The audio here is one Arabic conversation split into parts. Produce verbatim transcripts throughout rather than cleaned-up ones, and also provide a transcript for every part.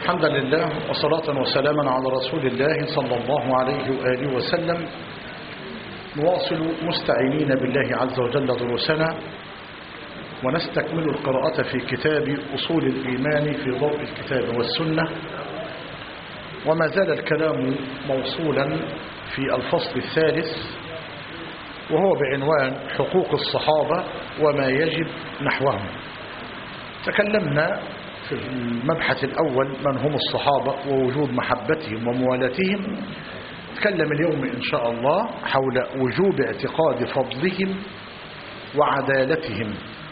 حمدا لله وصلاة وسلاما على رسول الله صلى الله عليه وآله وسلم. نواصل مستعينين بالله عز وجل دروسنا ونستكمل القراءة في كتاب أصول الإيمان في ضوء الكتاب والسنة، وما زال الكلام موصولا في الفصل الثالث وهو بعنوان حقوق الصحابة وما يجب نحوهم. تكلمنا في المبحث الأول من هم الصحابة ووجوب محبتهم وموالاتهم. نتكلم اليوم إن شاء الله حول وجوب اعتقاد فضلهم وعدالتهم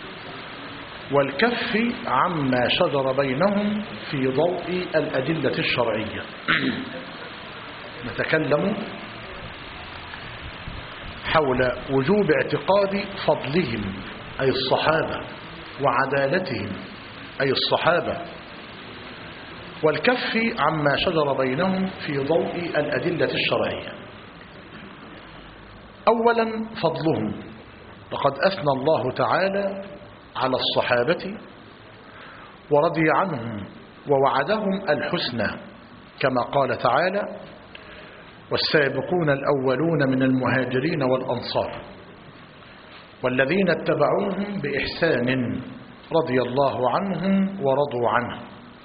والكف عما شجر بينهم في ضوء الأدلة الشرعية. نتكلم حول وجوب اعتقاد فضلهم أي الصحابة وعدالتهم أي الصحابة والكف عما شجر بينهم في ضوء الأدلة الشرعية. أولا فضلهم، لقد أثنى الله تعالى على الصحابة ورضي عنهم ووعدهم الحسنى كما قال تعالى: والسابقون الأولون من المهاجرين والأنصار والذين اتبعوهم بإحسان رضي الله عنهم ورضوا عنه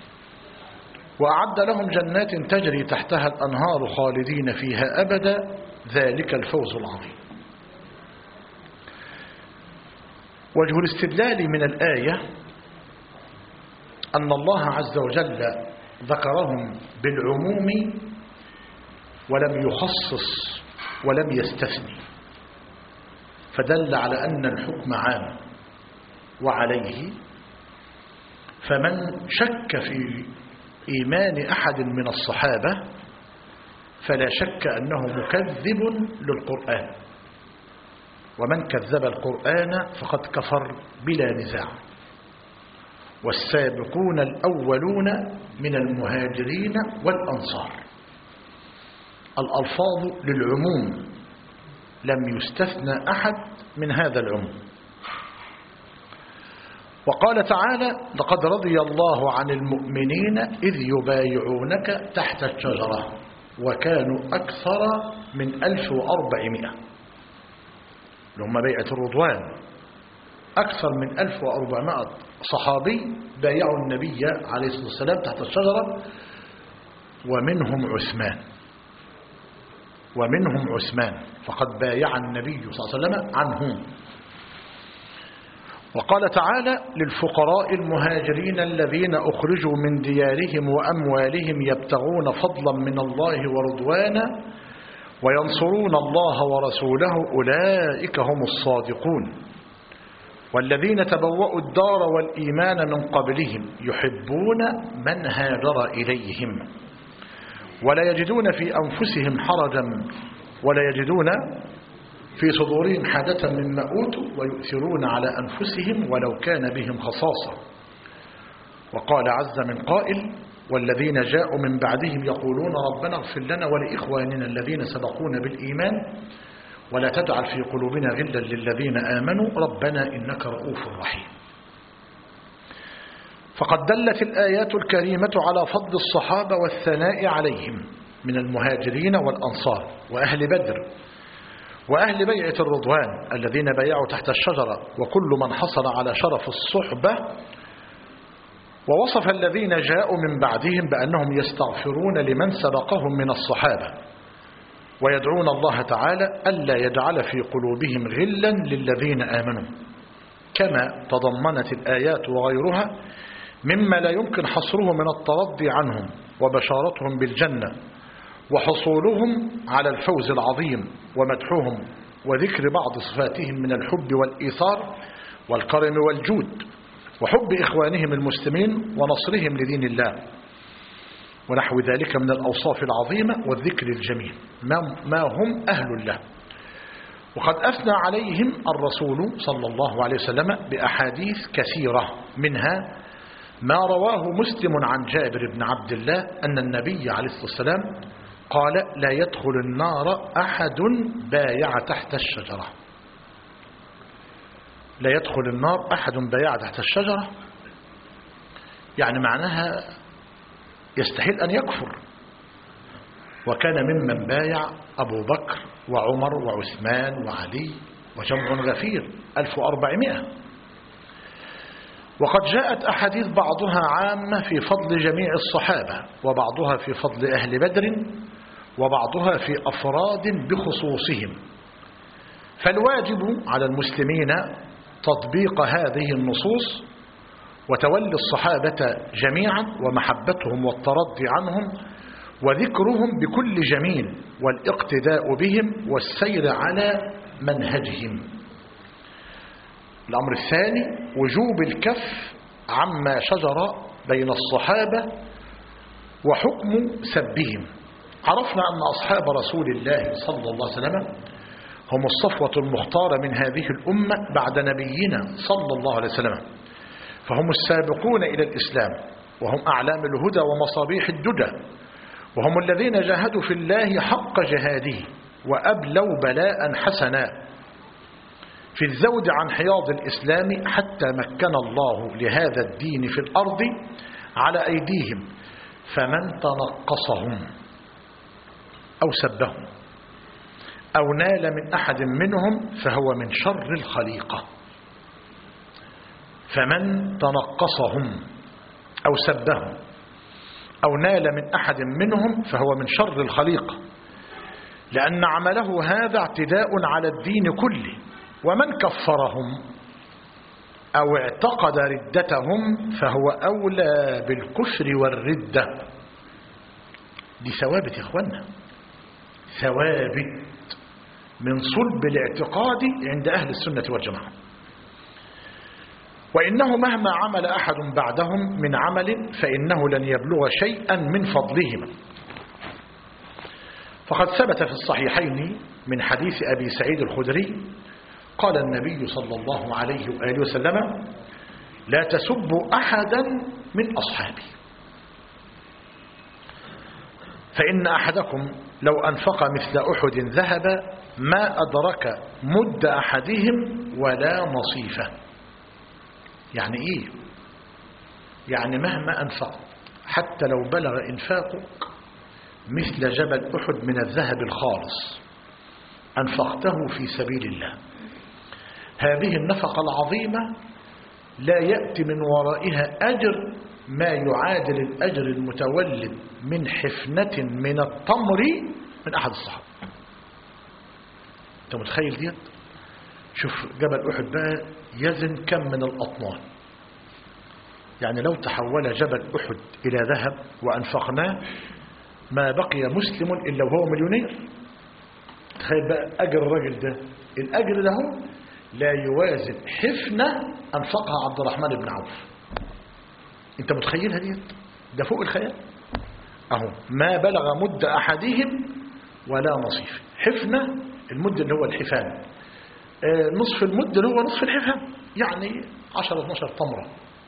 وأعد لهم جنات تجري تحتها الأنهار خالدين فيها أبدا ذلك الفوز العظيم. وجه الاستدلال من الآية أن الله عز وجل ذكرهم بالعموم ولم يخصص ولم يستثني، فدل على أن الحكم عام وعليه، فمن شك في إيمان أحد من الصحابة فلا شك أنه مكذب للقرآن، ومن كذب القرآن فقد كفر بلا نزاع. والسابقون الأولون من المهاجرين والأنصار، الألفاظ للعموم لم يستثنى أحد من هذا العموم. وقال تعالى: لقد رضي الله عن المؤمنين إذ يبايعونك تحت الشجرة وكانوا أكثر من ألف وأربعمائة، لهم بيعة الرضوان، أكثر من ألف وأربعمائة صحابي بايعوا النبي عليه الصلاة والسلام تحت الشجرة، ومنهم عثمان ومنهم عثمان فقد بايع النبي صلى الله عليه وسلم عنهم. وقال تعالى: للفقراء المهاجرين الذين أخرجوا من ديارهم وأموالهم يبتغون فضلا من الله ورضوانا وينصرون الله ورسوله أولئك هم الصادقون والذين تبوأوا الدار والإيمان من قبلهم يحبون من هاجر إليهم ولا يجدون في أنفسهم حرجا ولا يجدون في صدورهم حاجة مما أوتوا ويؤثرون على أنفسهم ولو كان بهم خصاصة. وقال عز من قائل: والذين جاءوا من بعدهم يقولون ربنا اغفر لنا ولإخواننا الذين سبقونا بالإيمان ولا تجعل في قلوبنا غلا للذين آمنوا ربنا إنك رؤوف رحيم. فقد دلت الآيات الكريمة على فضل الصحابة والثناء عليهم من المهاجرين والأنصار وأهل بدر وأهل بيعة الرضوان الذين بايعوا تحت الشجرة وكل من حصل على شرف الصحبة. ووصف الذين جاءوا من بعدهم بأنهم يستغفرون لمن سبقهم من الصحابة ويدعون الله تعالى ألا يجعل في قلوبهم غلا للذين آمنوا، كما تضمنت الآيات وغيرها مما لا يمكن حصره من الترضي عنهم وبشارتهم بالجنة وحصولهم على الفوز العظيم ومدحهم وذكر بعض صفاتهم من الحب والإيثار والكرم والجود وحب إخوانهم المسلمين ونصرهم لدين الله ونحو ذلك من الأوصاف العظيمة والذكر الجميل ما هم أهل له. وقد أثنى عليهم الرسول صلى الله عليه وسلم بأحاديث كثيرة، منها ما رواه مسلم عن جابر بن عبد الله أن النبي عليه الصلاة والسلام قال: لا يدخل النار أحد بايع تحت الشجرة. لا يدخل النار أحد بايع تحت الشجرة، يعني معناها يستحيل أن يكفر، وكان ممن بايع أبو بكر وعمر وعثمان وعلي وجمع غفير ألف وأربعمائة. وقد جاءت أحاديث بعضها عامة في فضل جميع الصحابة، وبعضها في فضل أهل بدر، وبعضها في أفراد بخصوصهم. فالواجب على المسلمين تطبيق هذه النصوص وتولي الصحابة جميعا ومحبتهم والترضي عنهم وذكرهم بكل جميل والاقتداء بهم والسير على منهجهم. الأمر الثاني وجوب الكف عما شجر بين الصحابة وحكم سبهم. عرفنا أن أصحاب رسول الله صلى الله عليه وسلم هم الصفوة المختارة من هذه الأمة بعد نبينا صلى الله عليه وسلم، فهم السابقون إلى الإسلام، وهم أعلام الهدى ومصابيح الدجى، وهم الذين جاهدوا في الله حق جهاده وأبلوا بلاء حسنا في الزود عن حياض الإسلام حتى مكن الله لهذا الدين في الأرض على أيديهم. فمن تنقصهم أو سبهم أو نال من أحد منهم فهو من شر الخليقة. فمن تنقصهم أو سبهم أو نال من أحد منهم فهو من شر الخليقة، لأن عمله هذا اعتداء على الدين كله. ومن كفرهم أو اعتقد ردتهم فهو أولى بالكفر والردة. دي ثوابت يا إخوانا، ثوابت من صلب الاعتقاد عند أهل السنة والجماعة. وإنه مهما عمل أحد بعدهم من عمل فإنه لن يبلغ شيئا من فضلهما. فقد ثبت في الصحيحين من حديث أبي سعيد الخدري قال النبي صلى الله عليه وآله وسلم: لا تسبوا أحدا من أصحابي، فإن أحدكم لو أنفق مثل أحد ذهب ما أدرك مد أحدهم ولا نصيفه. يعني إيه؟ يعني مهما أنفق حتى لو بلغ إنفاقك مثل جبل أحد من الذهب الخالص أنفقته في سبيل الله، هذه النفقة العظيمة لا يأتي من ورائها أجر ما يعادل الأجر المتولد من حفنة من التمر من أحد الصحابة. أنت متخيل ديت؟ شوف جبل أحد بقى يزن كم من الأطنان. يعني لو تحول جبل أحد إلى ذهب وأنفقناه ما بقي مسلم إلا وهو مليونير. تخيل بقى أجر الرجل ده، الأجر له لا يوازن حفنة أنفقها عبد الرحمن بن عوف. أنت متخيلها دي؟ ده فوق الخيال. أهو ما بلغ مد أحدهم ولا نصيف. حفنة المد اللي هو الحفان، آه نصف المد اللي هو نصف الحفان، يعني عشرة اثناشر تمرة.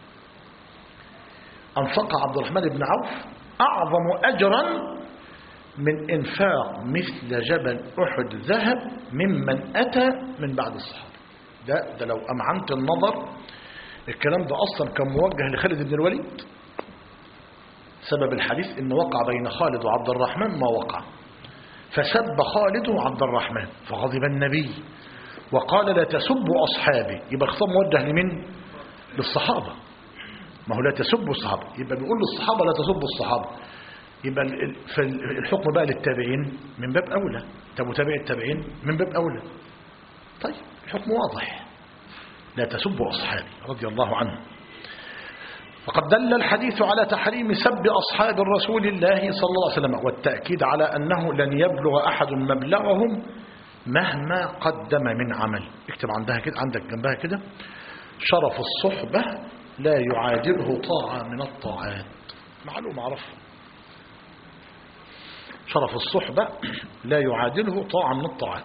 أنفق عبد الرحمن بن عوف أعظم أجرا من إنفاق مثل جبل أحد ذهب ممن أتى من بعد الصحابة. ده, ده لو أمعنت النظر الكلام ده أصلا كان موجه لخالد بن الوليد. سبب الحديث إن وقع بين خالد وعبد الرحمن ما وقع، فسب خالد وعبد الرحمن فغضب النبي وقال: لا تسبوا أصحابي. يبقى الخطاب موجه لمن؟ للصحابة. ما هو لا تسبوا الصحابة، يبقى بيقول للصحابة لا تسبوا الصحابة. يبقى الحكم بقى للتابعين من باب أولى، متابع التابعين من باب أولى. طيب الحكم واضح، لا تسبوا أصحابي رضي الله عنهم. فقد دل الحديث على تحريم سب أصحاب الرسول الله صلى الله عليه وسلم، والتأكيد على أنه لن يبلغ أحد مبلغهم مهما قدم من عمل. اكتب عندها كده، عندك جنبها كده: شرف الصحبة لا يعادله طاعة من الطاعات. معلومة عرفها، شرف الصحبة لا يعادله طاعة من الطاعات.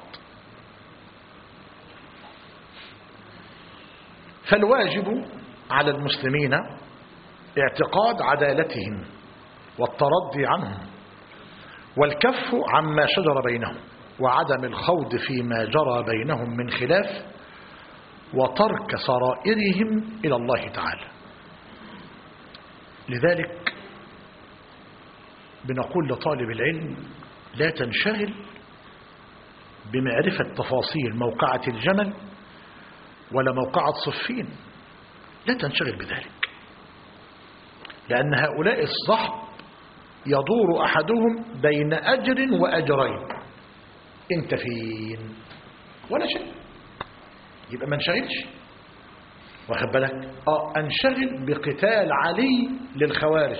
فالواجب على المسلمين اعتقاد عدالتهم والترضي عنهم والكف عما شجر بينهم وعدم الخوض فيما جرى بينهم من خلاف وترك سرائرهم إلى الله تعالى. لذلك بنقول لطالب العلم لا تنشغل بمعرفة تفاصيل موقعة الجمل ولا موقعة صفين، لا تنشغل بذلك، لأن هؤلاء الصحب يدور أحدهم بين أجر وأجرين، انت فين ولا شيء، يبقى ما انشغلش. واخد بالك؟ اه انشغل بقتال علي للخوارج،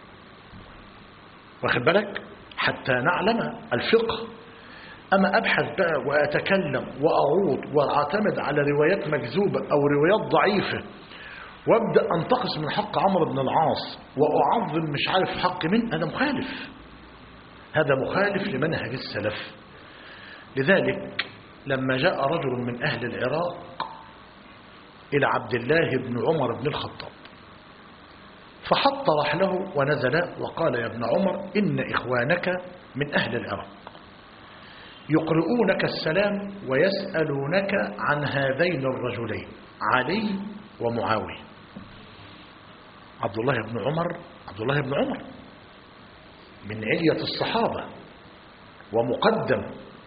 واخد بالك؟ حتى نعلم الفقه. أما أبحث بقى وأتكلم وأعوض وأعتمد على روايات مكذوبة أو روايات ضعيفة وأبدأ أنتقص من حق عمرو بن العاص وأعظم مش عارف حق من، هذا مخالف، هذا مخالف لمنهج السلف. لذلك لما جاء رجل من أهل العراق إلى عبد الله بن عمر بن الخطاب فحط رحله ونزل وقال: يا ابن عمر، إن إخوانك من أهل العراق يقرؤونك السلام ويسألونك عن هذين الرجلين علي ومعاوية. عبد الله بن عمر عبد الله بن عمر من علية الصحابة ومقدم.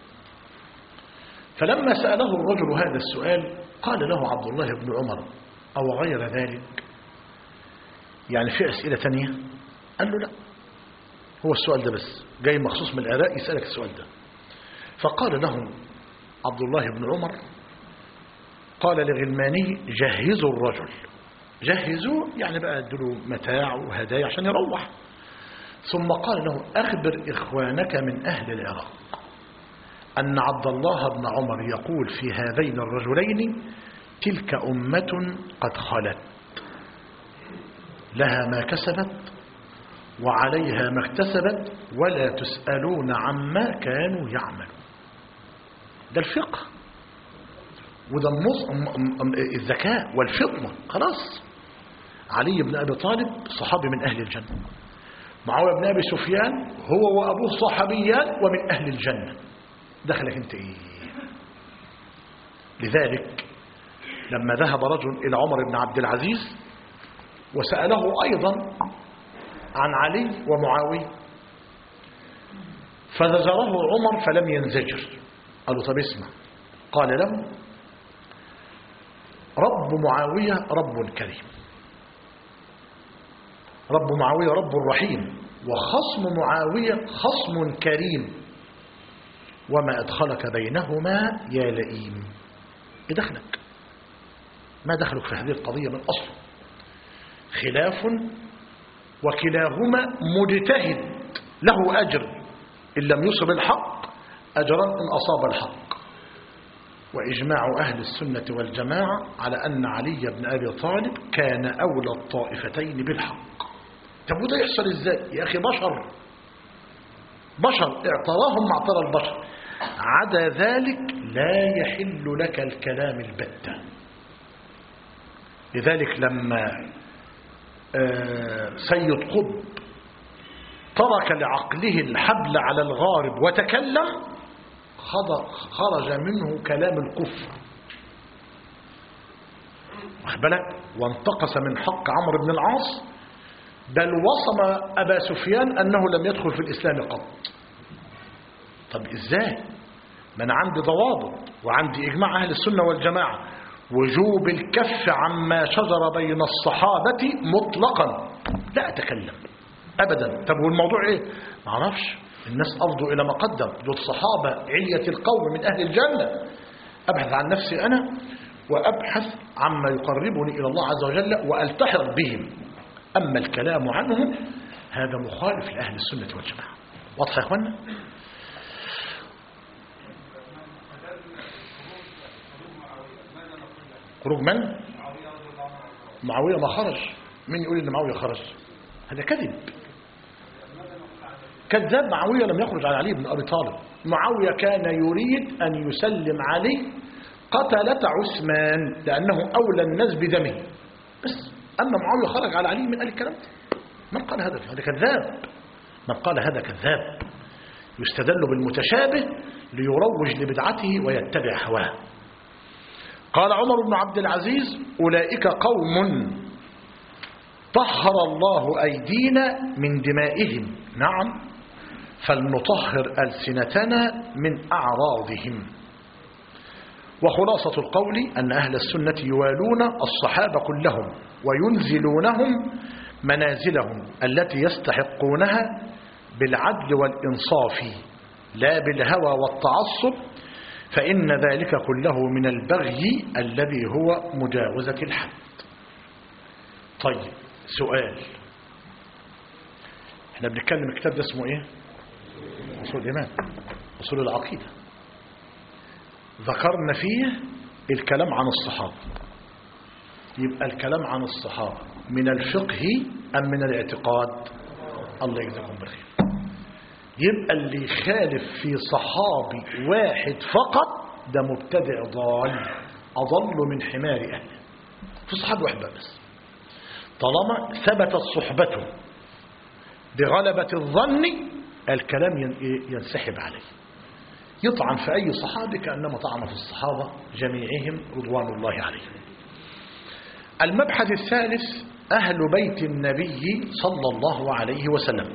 فلما سأله الرجل هذا السؤال قال له عبد الله بن عمر: أو غير ذلك، يعني في أسئلة تانية؟ قال له: لا، هو السؤال ده بس، جاي مخصوص من العراق يسألك السؤال ده. فقال لهم عبد الله بن عمر، قال لغلمانه: جهزوا الرجل. جهزوا يعني بقى ادوا متاع وهدايا عشان يروح. ثم قال له: أخبر إخوانك من أهل العراق أن عبد الله بن عمر يقول في هذين الرجلين: تلك أمة قد خلت، لها ما كسبت وعليها ما اكتسبت ولا تسألون عما كانوا يعملون. ده الفقه وده الذكاء والفطنة. خلاص، علي بن أبي طالب صحابي من أهل الجنة، معاوية بن أبي سفيان هو وأبوه صحابيان ومن أهل الجنة، دخلك انت ايه؟ لذلك لما ذهب رجل إلى عمر بن عبد العزيز وسأله أيضا عن علي ومعاوية فزجره عمر فلم ينزجر، قال له: طب اسمع. قال له: رب معاوية رب كريم، رب معاوية رب رحيم، وخصم معاوية خصم كريم، وما أدخلك بينهما يا لئيم. إيه دخلك؟ ما دخلك في هذه القضية من أصل؟ خلاف وكلاهما مجتهد له أجر إن لم يصب الحق، أجرا إن أصاب الحق. وإجماع أهل السنة والجماعة على أن علي بن أبي طالب كان أولى الطائفتين بالحق. طب وده يحصل إزاي؟ يا أخي بشر بشر اعتراهم معطر البشر، عدا ذلك لا يحل لك الكلام البتة. لذلك لما سيد قطب ترك لعقله الحبل على الغارب وتكلم خرج منه كلام الكفر، واخد بالك؟ وانتقص من حق عمرو بن العاص، بل وصم أبا سفيان أنه لم يدخل في الإسلام قط. طب إزاي؟ ما أنا عندي ضوابط وعندي إجماع أهل السنة والجماعة وجوب الكف عما شجر بين الصحابة مطلقا، لا أتكلم أبدا. طب والموضوع إيه؟ ما أعرفش، الناس أفضوا إلى ما قدم، دول صحابة علية القوم من أهل الجنة. أبحث عن نفسي أنا وأبحث عما يقربني إلى الله عز وجل وألتحق بهم. أما الكلام عنهم هذا مخالف لأهل السنة والجماعة. واضح يا أخوانا؟ خروج من؟ معاوية ما خرج. من يقول إن معاوية خرج؟ هذا كذب، كذاب. معاوية لم يخرج على علي بن أبي طالب. معاوية كان يريد أن يسلم علي قتلة عثمان لأنه أولى الناس بدمه بس. أما معاوية خرج على علي من قال الكلام ده؟ من قال هذا؟ هذا كذاب. من قال هذا كذاب. يستدل بالمتشابه ليروج لبدعته ويتبع هواه. قال عمر بن عبد العزيز: أولئك قوم طهر الله أيدينا من دمائهم، نعم، فلنطهر ألسنتنا من أعراضهم. وخلاصة القول أن أهل السنة يوالون الصحابة كلهم وينزلونهم منازلهم التي يستحقونها بالعدل والإنصاف لا بالهوى والتعصب، فإن ذلك كله من البغي الذي هو مجاوزة الحد. طيب سؤال، احنا بنتكلم الكتاب ده اسمه ايه؟ أصول الإيمان، أصول العقيدة. ذكرنا فيه الكلام عن الصحابة، يبقى الكلام عن الصحابة من الفقه أم من الاعتقاد؟ الله يجزاكم بالخير. يبقى اللي يخالف في صحابي واحد فقط ده مبتدع ضال أضل من حمار أهله. في صحابي واحد بس، طالما ثبتت صحبته بغلبة الظن الكلام ينسحب عليه، يطعن في أي صحابي كأنما طعن في الصحابة جميعهم رضوان الله عليهم. المبحث الثالث أهل بيت النبي صلى الله عليه وسلم.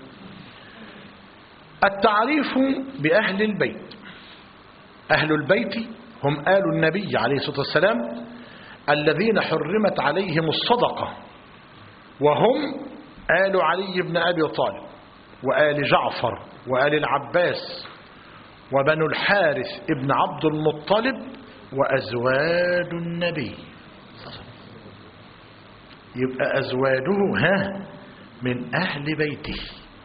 التعريف بأهل البيت. أهل البيت هم آل النبي عليه الصلاة والسلام الذين حرمت عليهم الصدقة، وهم آل علي بن أبي طالب وآل جعفر وآل العباس وبنو الحارث ابن عبد المطلب وأزواج النبي. يبقى أزواجه ها من أهل بيته،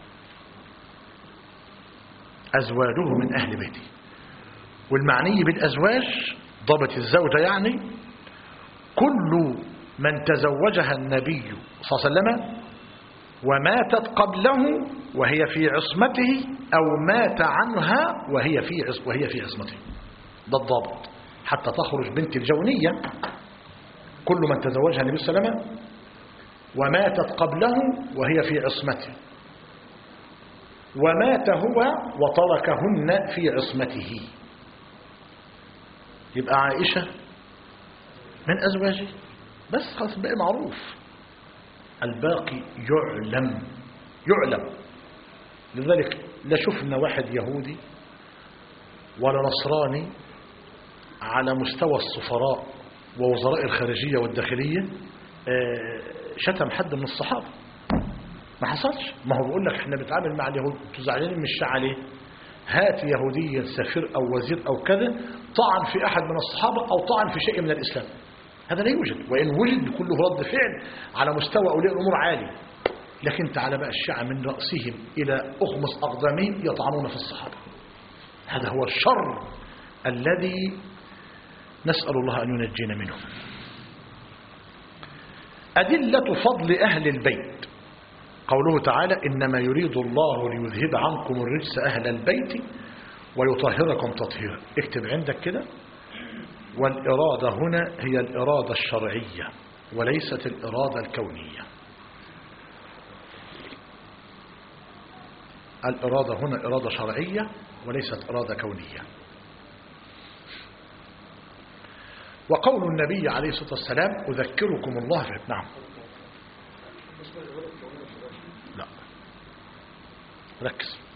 أزواجه من أهل بيته. والمعني بالأزواج ضبط الزوجة يعني كل من تزوجها النبي صلى الله عليه وسلم وماتت قبله وهي في عصمته أو مات عنها وهي في وهي في عصمته. ده الضابط حتى تخرج بنت الجونية. كل من تزوجها النبي صلى الله عليه وسلم وماتت قبله وهي في عصمته ومات هو وتركهن في عصمته، يبقى عائشة من أزواجه بس، خلاص بقى معروف. الباقي يعلم يعلم لذلك لا شفنا واحد يهودي ولا نصراني على مستوى السفراء ووزراء الخارجية والداخلية شتم حد من الصحابة، ما حصلش. ما هو بيقول لك احنا بنتعامل مع اليهود، انتوا زعلانين من الشيعة ليه؟ هات يهوديا سفير او وزير او كذا طعن في احد من الصحابة او طعن في شيء من الاسلام، هذا لا يوجد، وان وجد كله رد فعل على مستوى اولياء الامور عالي. لكن تعال بقى الشيعة من رأسهم الى اخمص اقدامهم يطعنون في الصحابة. هذا هو الشر الذي نسأل الله ان ينجينا منه. أدلة فضل أهل البيت قوله تعالى إنما يريد الله ليذهب عنكم الرجس أهل البيت ويطهركم تطهيرا. اكتب عندك كده، والإرادة هنا هي الإرادة الشرعية وليست الإرادة الكونية. الإرادة هنا إرادة شرعية وليست إرادة كونية. وقول النبي عليه الصلاة والسلام أذكركم الله في نعم لا ركز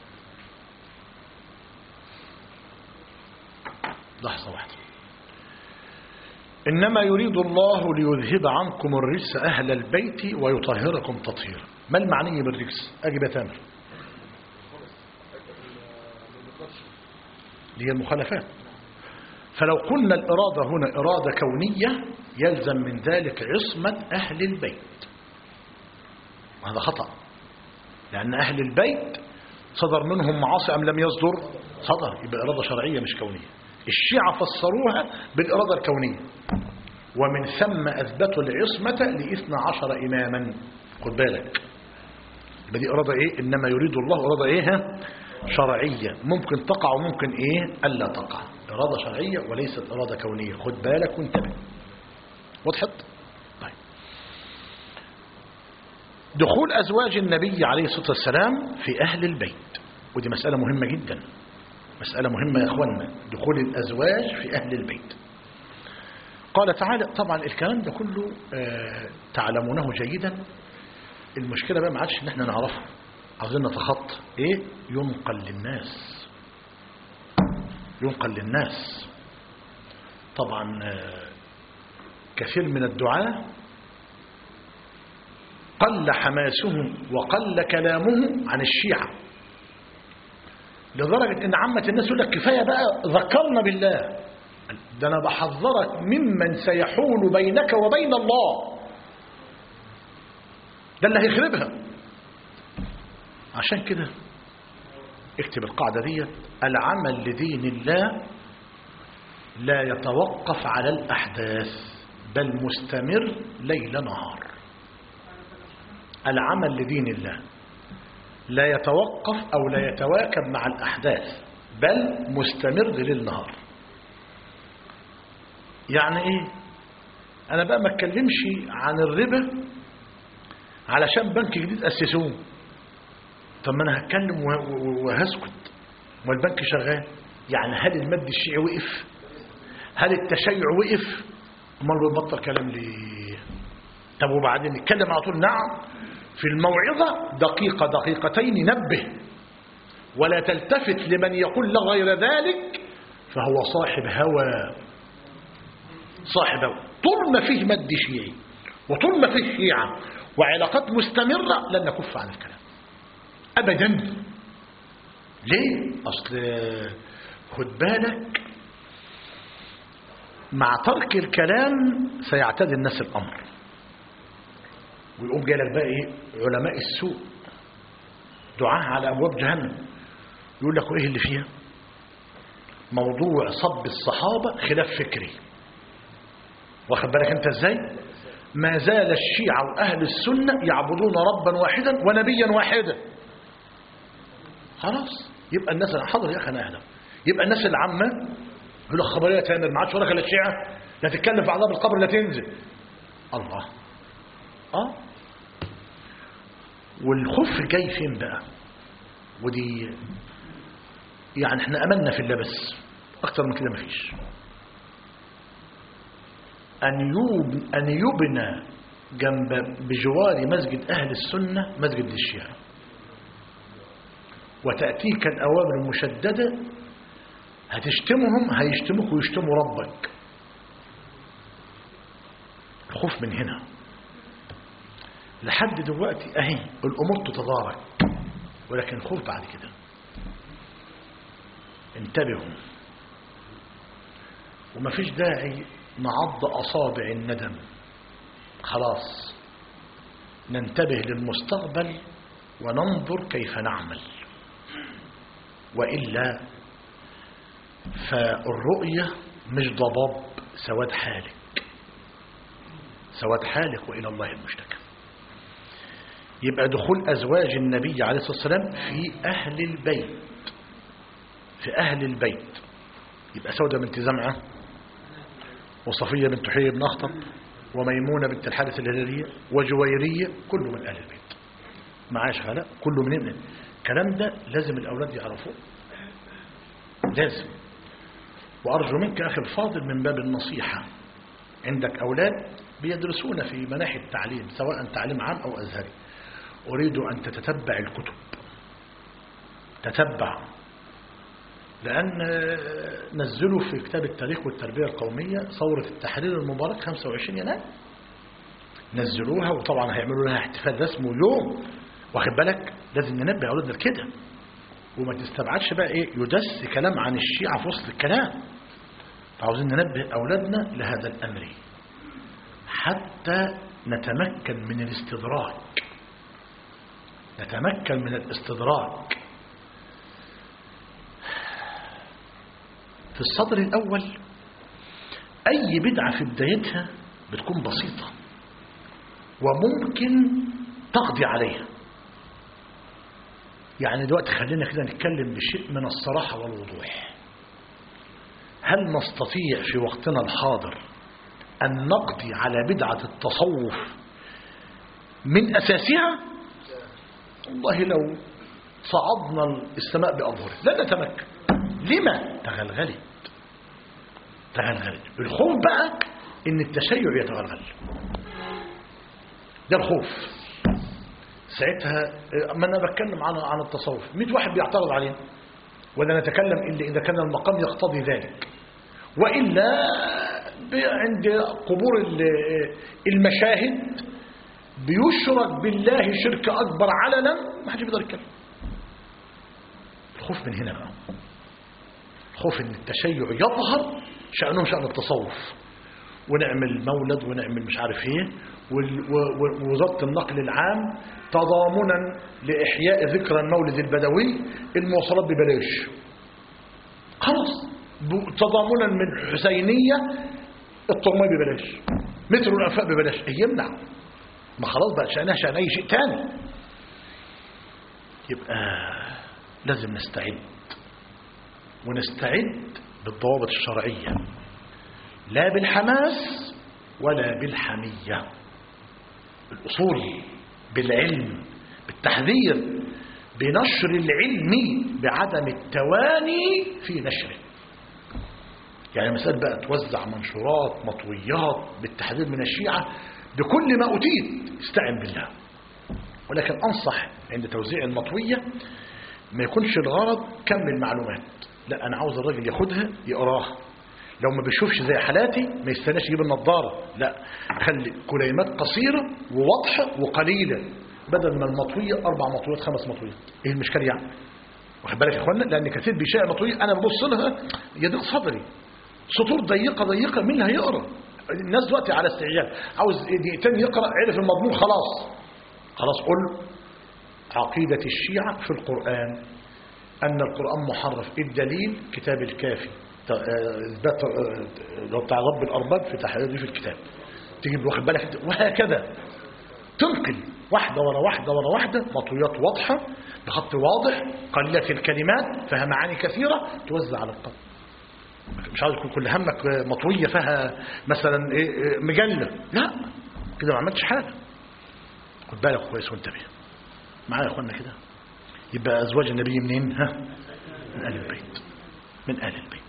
لحظة واحدة. إنما يريد الله ليذهب عنكم الرجس أهل البيت ويطهركم تطهيرا. ما المعني بالرجس؟ أجب يا تامر. دي المخالفات. فلو قلنا الإرادة هنا إرادة كونية يلزم من ذلك عصمة أهل البيت، وهذا خطأ، لأن أهل البيت صدر منهم معاصي أم لم يصدر؟ صدر، يبقى إرادة شرعية مش كونية. الشيعة فسروها بالإرادة الكونية ومن ثم أثبتوا العصمة لإثنى عشر إماما. خد بالك، يبقى دي إرادة إيه؟ إنما يريد الله إرادة إيه؟ شرعية، ممكن تقع وممكن إيه؟ ألا تقع. إرادة شرعية وليست إرادة كونية. خد بالك وانتبه. وضحت؟ طيب. دخول أزواج النبي عليه الصلاة والسلام في أهل البيت، ودي مسألة مهمة جدا، مسألة مهمة يا أخوانا، دخول الأزواج في أهل البيت. قال تعالى، طبعا الكلام ده كله آه تعلمونه جيدا، المشكلة بقى ما عادش ان احنا نعرفه، عاوزين نتخطى ايه؟ ينقل للناس، ينقل للناس. طبعا كثير من الدعاة قل حماسه وقل كلامه عن الشيعة، لدرجة ان عامة الناس يقول لك كفاية بقى ذكرنا بالله. ده انا بحذرك ممن سيحول بينك وبين الله، ده اللي هيخربها. عشان كده اكتب القاعدة دي: العمل لدين الله لا يتوقف على الأحداث بل مستمر ليل نهار. العمل لدين الله لا يتوقف أو لا يتواكب مع الأحداث بل مستمر ليل نهار. يعني ايه؟ انا بقى ما اتكلمش عن الربا علشان بنك جديد اسسوه، طب ما انا هتكلم وهسكت والبنك شغال. يعني هل المد الشيعي وقف؟ هل التشيع وقف؟ امال بنبطل كلام ليه؟ طب وبعدين نتكلم على طول؟ نعم، في الموعظة دقيقة دقيقتين نبه، ولا تلتفت لمن يقول لا غير ذلك فهو صاحب هوى، صاحب هوى. طول ما فيه مد شيعي وطول ما فيه شيعة وعلاقات مستمرة لن نكف عن الكلام أبدا. ليه؟ أصل خد بالك مع ترك الكلام سيعتدي الناس الأمر، ويقوم جاي لك بقى إيه؟ علماء السوء دعاة على أبواب جهنم يقول لك إيه اللي فيها؟ موضوع صب الصحابة خلاف فكري. واخد بالك أنت إزاي؟ ما زال الشيعة وأهل السنة يعبدون ربا واحدا ونبيا واحدا. خلاص يبقى الناس حاضر يا أخي أنا أهلا، يبقى الناس العامة يقول لك خبرية تامر ما عادش وراك الا الشيعة، لا تتكلم في عذاب القبر لا تنزل. الله. اه والخوف جاي فين بقى؟ ودي يعني احنا املنا في الله بس اكتر من كده مفيش. ان يوب ان يبنى جنب بجوار مسجد اهل السنه مسجد للشيعة، وتاتيك الاوامر المشدده، هتشتمهم هيشتموك ويشتموا ربك. الخوف من هنا. لحد دلوقتي اهي الامور تتدارك، ولكن الخوف بعد كده. انتبهوا، ومفيش داعي نعض اصابع الندم. خلاص ننتبه للمستقبل وننظر كيف نعمل، وإلا فالرؤية مش ضباب سواد حالك، سواد حالك وإلى الله المشتكى. يبقى دخول أزواج النبي عليه الصلاة والسلام في أهل البيت، في أهل البيت يبقى سودة بنت زمعة وصفية بنت حيي بن أخطب وميمونة بنت الحارث الهلالية وجويرية، كله من أهل البيت. معاش خلاء كله من ابن. الكلام ده لازم الأولاد يعرفوه، لازم. وأرجو منك أخي الفاضل من باب النصيحة، عندك أولاد بيدرسون في مناحي التعليم سواء تعليم عام أو أزهري، أريد أن تتتبع الكتب، تتبع، لأن نزلوا في كتاب التاريخ والتربية القومية ثورة التحرير المبارك خمسة وعشرين يناير، نزلوها، وطبعا هيعملوا لها احتفال رسمي يوم. واخد بالك؟ لازم ننبه أولادنا كده، وما تستبعدش بقى ايه يدس كلام عن الشيعة في وسط الكلام. فعاوزين ننبه أولادنا لهذا الأمر حتى نتمكن من الاستدراك، نتمكن من الاستدراك. في الصدر الأول أي بدعة في بدايتها بتكون بسيطة وممكن تقضي عليها. يعني دلوقتي خلينا كده نتكلم بشيء من الصراحة والوضوح. هل نستطيع في وقتنا الحاضر أن نقضي على بدعة التصوف من أساسها؟ والله لو صعدنا السماء بأظهره لا نتمكن. لما؟ تغلغلت تغلغلت. الخوف بقى إن التشيع يتغلغل، ده الخوف. ساعتها ما أنا بتكلم عن عن التصوف مئة واحد بيعترض عليه، ولا نتكلم إلا إذا كان المقام يقتضي ذلك، وإلا عند قبور المشاهد بيشرك بالله شرك أكبر علنا ما حد يقدر يتكلم. الخوف من هنا بقى، الخوف ان التشيع يظهر شأنهم شأن التصوف، ونعمل مولد ونعمل مش عارف ايه، ووزارة النقل العام تضامنا لإحياء ذكرى المولد البدوي المواصلات ببلاش، خلاص تضامنا من حسينية الطرمية ببلاش، مترو الأنفاق ببلاش، يمنع، ما خلاص بقى شأنها شأن أي شيء تاني. يبقى لازم نستعد، ونستعد بالضوابط الشرعية، لا بالحماس ولا بالحمية، بالأصول، بالعلم، بالتحذير، بنشر العلم، بعدم التواني في نشره. يعني مسألة بقى توزع منشورات مطويات بالتحذير من الشيعة بكل ما أوتيت، استعن بالله. ولكن أنصح عند توزيع المطوية ما يكونش الغرض كم المعلومات، لا، أنا عاوز الراجل ياخدها يقراها، لو ما بيشوفش زي حالاتي ما يستناش يجيب النظارة، لا، خلي كليمات قصيرة وواضحة وقليلة، بدل ما المطوية أربع مطويات خمس مطويات. إيه المشكلة يعني؟ واخد بالك يا إخوانا؟ لأن كثير بيشاء مطوية أنا ببص لها يضيق صدري، سطور ضيقة ضيقة، مين اللي هيقرا؟ الناس دلوقتي على استعجال، عاوز دقيقتين يقرأ، عرف المضمون خلاص خلاص. قل عقيدة الشيعة في القرآن أن القرآن محرف، الدليل كتاب الكافي، إثبات لو بتاع رب الأرباب في تحريف الكتاب، تجيب واخد بالك، وهكذا تنقل واحدة ورا واحدة ورا واحدة، مطويات واضحة بخط واضح قليلة الكلمات فيها معاني كثيرة، توزع على القلب. مش عاوز يكون كل همك مطوية فيها مثلا مجلة، لا، كده ما عملتش حاجة. خد بالك كويس وانتبه معايا يا اخوانا كده. يبقى ازواج النبي منين؟ ها، من آل البيت، من آل البيت.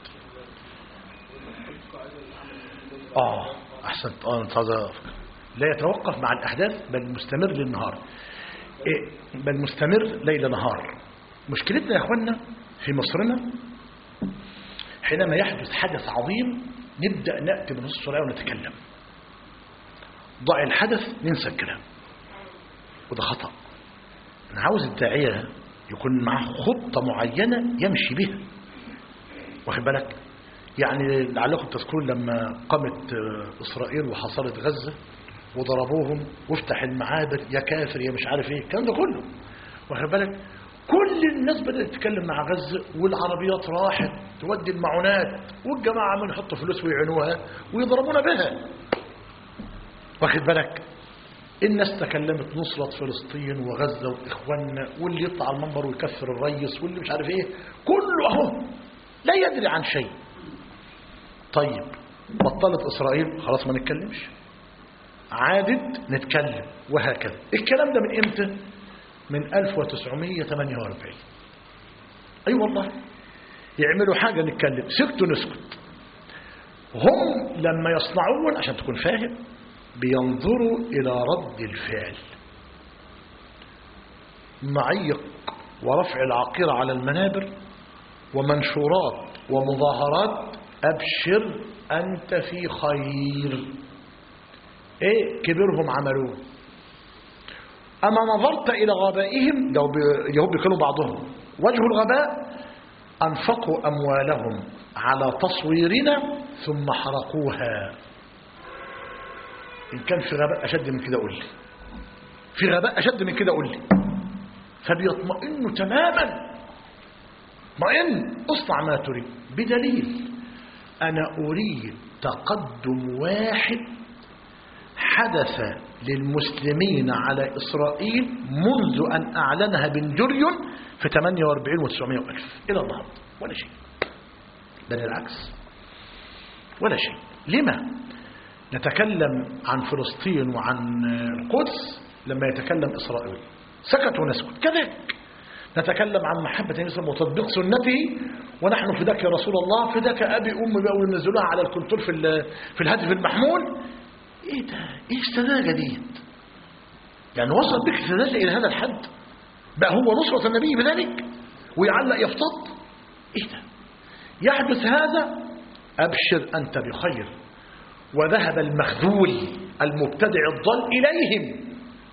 اه احسنت. اه انت عايز لا يتوقف مع الاحداث بل مستمر للنهار، إيه؟ بل مستمر ليل نهار. مشكلتنا يا اخوانا في مصرنا حينما يحدث حدث عظيم نبدأ نأتي بنص الشرعية ونتكلم، ضع الحدث ننسى الكلام، وده خطأ. أنا عاوز الداعية يكون معه خطة معينة يمشي بها، واخد بالك؟ يعني لعلكم تذكرون لما قامت إسرائيل وحصرت غزة وضربوهم وافتح المعابر يا كافر يا مش عارف ايه الكلام ده كله، واخد بالك؟ كل الناس بدأت تتكلم مع غزة، والعربيات راحت تودي المعونات، والجماعة عمالين يحطوا فلوس ويعينوها ويضربونا بها، واخد بالك؟ الناس تكلمت نصرة فلسطين وغزة وإخواننا، واللي يطلع على المنبر ويكفر الرئيس واللي مش عارف ايه، كله اهو لا يدري عن شيء. طيب بطلت إسرائيل خلاص ما نتكلمش، عادت نتكلم، وهكذا. الكلام ده من امتى؟ من ألف وتسعمائة وثمانية وأربعين. أي أيوة والله، يعملوا حاجة نتكلم، سكتوا نسكت. هم لما يصنعون عشان تكون فاهم بينظروا إلى رد الفعل، معيق ورفع العقيرة على المنابر ومنشورات ومظاهرات، أبشر أنت في خير. إيه كبيرهم عملوه. أما نظرت إلى غبائهم، لو اليهود بيكونوا بعضهم وجه الغباء، أنفقوا أموالهم على تصويرنا ثم حرقوها. إن كان في غباء أشد من كده قول لي، في غباء أشد من كده قول لي. فبيطمئنوا تماما، اطمئن، اصنع ما تريد، بدليل أنا أريد تقدم واحد حدث للمسلمين على إسرائيل منذ أن أعلنها بن جريون في ثمانية وأربعين وتسعمائة وألف إلى النهارده ولا شيء، بل العكس ولا شيء. لما نتكلم عن فلسطين وعن القدس لما يتكلم إسرائيل سكت ونسكت؟ كذلك نتكلم عن محبة النبي صلى الله عليه وسلم وتطبيق سنته، ونحن فداك يا رسول الله، فداك أبي أمي بقى، ونزلوها على الكنتور في في الهاتف المحمول. ايه ده؟ ايه السذاجة دي؟ يعني وصل بك السذاجة إلى هذا الحد، بقى هو نصرة النبي بذلك ويعلق يفتض؟ إيه ده؟ يحدث هذا أبشر أنت بخير، وذهب المخذول المبتدع الضال إليهم.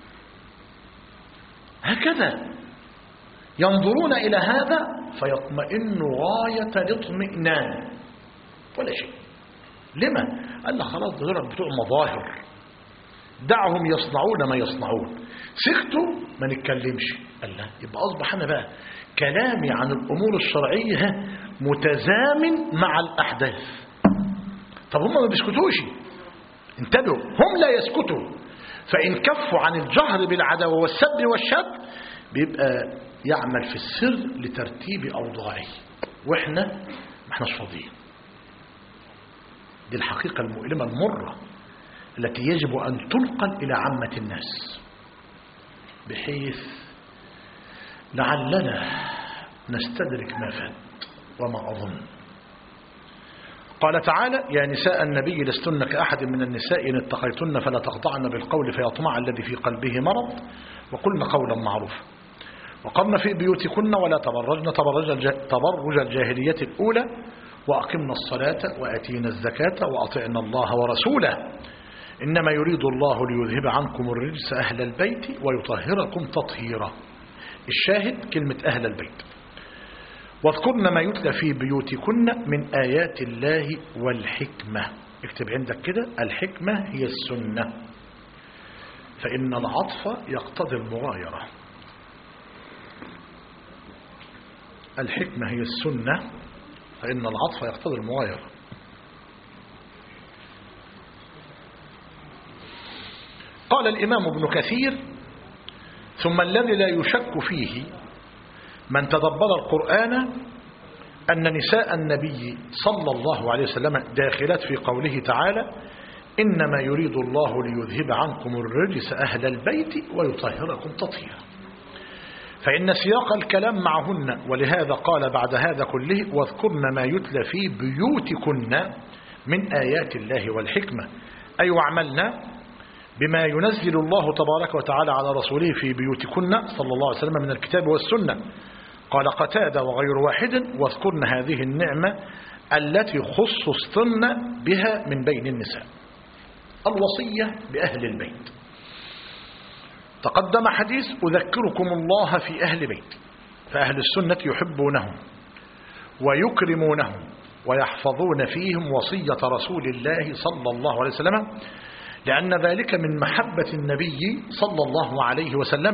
هكذا ينظرون إلى هذا فيطمئنوا غاية الاطمئنان ولا شيء. لما؟ قال لك خلاص دول بتوع مظاهر، دعهم يصنعون ما يصنعون، سكتوا ما نتكلمش. قال لا، يبقى أصبح أنا بقى كلامي عن الأمور الشرعية متزامن مع الأحداث. طب هم ما بيسكتوش، انتبهوا، هم لا يسكتوا، فإن كفوا عن الجهر بالعداوة والسب والشد بيبقى يعمل في السر لترتيب أوضاعه، وإحنا ما احناش فاضيين. دي الحقيقة المؤلمة المرة التي يجب أن تنقل إلى عامة الناس، بحيث لعلنا نستدرك ما فات وما أظن. قال تعالى: يا نساء النبي لستن كأحد من النساء إن اتقيتن فلا تخضعن بالقول فيطمع الذي في قلبه مرض وقلن قولا معروفا وقرن في بيوتكن ولا تبرجن تبرج الجاهلية الأولى وأقمنا الصلاة وآتينا الزكاة وأطعنا الله ورسوله إنما يريد الله ليذهب عنكم الرجس أهل البيت ويطهركم تطهيرا. الشاهد كلمة أهل البيت. واذكرن ما يتلى في بيوتكن من آيات الله والحكمة. اكتب عندك كده: الحكمة هي السنة، فإن العطف يقتضي المغايرة. الحكمة هي السنة فإن العطف يقتضي المغايرة. قال الإمام ابن كثير: ثم الذي لا يشك فيه من تدبر القرآن أن نساء النبي صلى الله عليه وسلم داخلات في قوله تعالى: إنما يريد الله ليذهب عنكم الرجس أهل البيت ويطهركم تطهيرا، فإن سياق الكلام معهن، ولهذا قال بعد هذا كله: واذكرن ما يتلى في بيوتكن من آيات الله والحكمة، أي واعملنا بما ينزل الله تبارك وتعالى على رسوله في بيوتكن صلى الله عليه وسلم من الكتاب والسنة. قال قتادة وغير واحد: واذكرن هذه النعمة التي خصصتن بها من بين النساء. الوصية بأهل البيت. تقدم حديث: أذكركم الله في أهل بيت، فأهل السنة يحبونهم ويكرمونهم ويحفظون فيهم وصية رسول الله صلى الله عليه وسلم، لأن ذلك من محبة النبي صلى الله عليه وسلم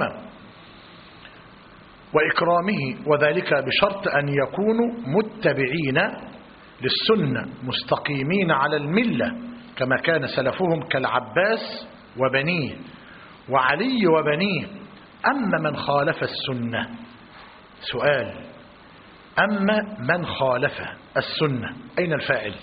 وإكرامه، وذلك بشرط أن يكونوا متبعين للسنة مستقيمين على الملة كما كان سلفهم كالعباس وبنيه وعلي وبنيه. أما من خالف السنة، سؤال، أما من خالف السنة أين الفاعل؟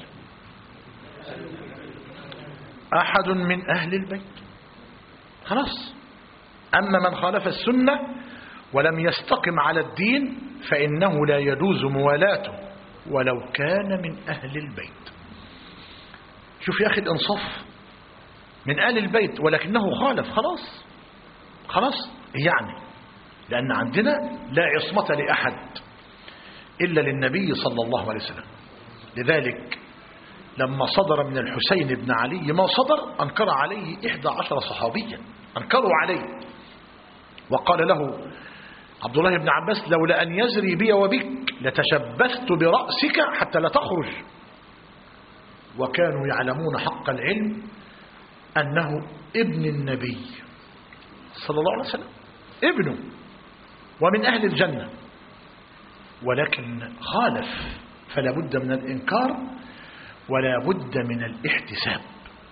أحد من أهل البيت. خلاص. أما من خالف السنة ولم يستقم على الدين فإنه لا يجوز موالاته ولو كان من أهل البيت. شوف يا أخي الإنصاف، من أهل البيت ولكنه خالف، خلاص خلاص يعني، لأن عندنا لا عصمة لأحد إلا للنبي صلى الله عليه وسلم. لذلك لما صدر من الحسين بن علي ما صدر أنكر عليه إحدى عشر صحابيا، أنكروا عليه، وقال له عبد الله بن عباس: لولا أن يزري بي وبك لتشبثت برأسك حتى لا تخرج. وكانوا يعلمون حق العلم أنه ابن النبي صلى الله عليه وسلم، ابنه ومن أهل الجنة، ولكن خالف، فلا بد من الإنكار ولا بد من الاحتساب.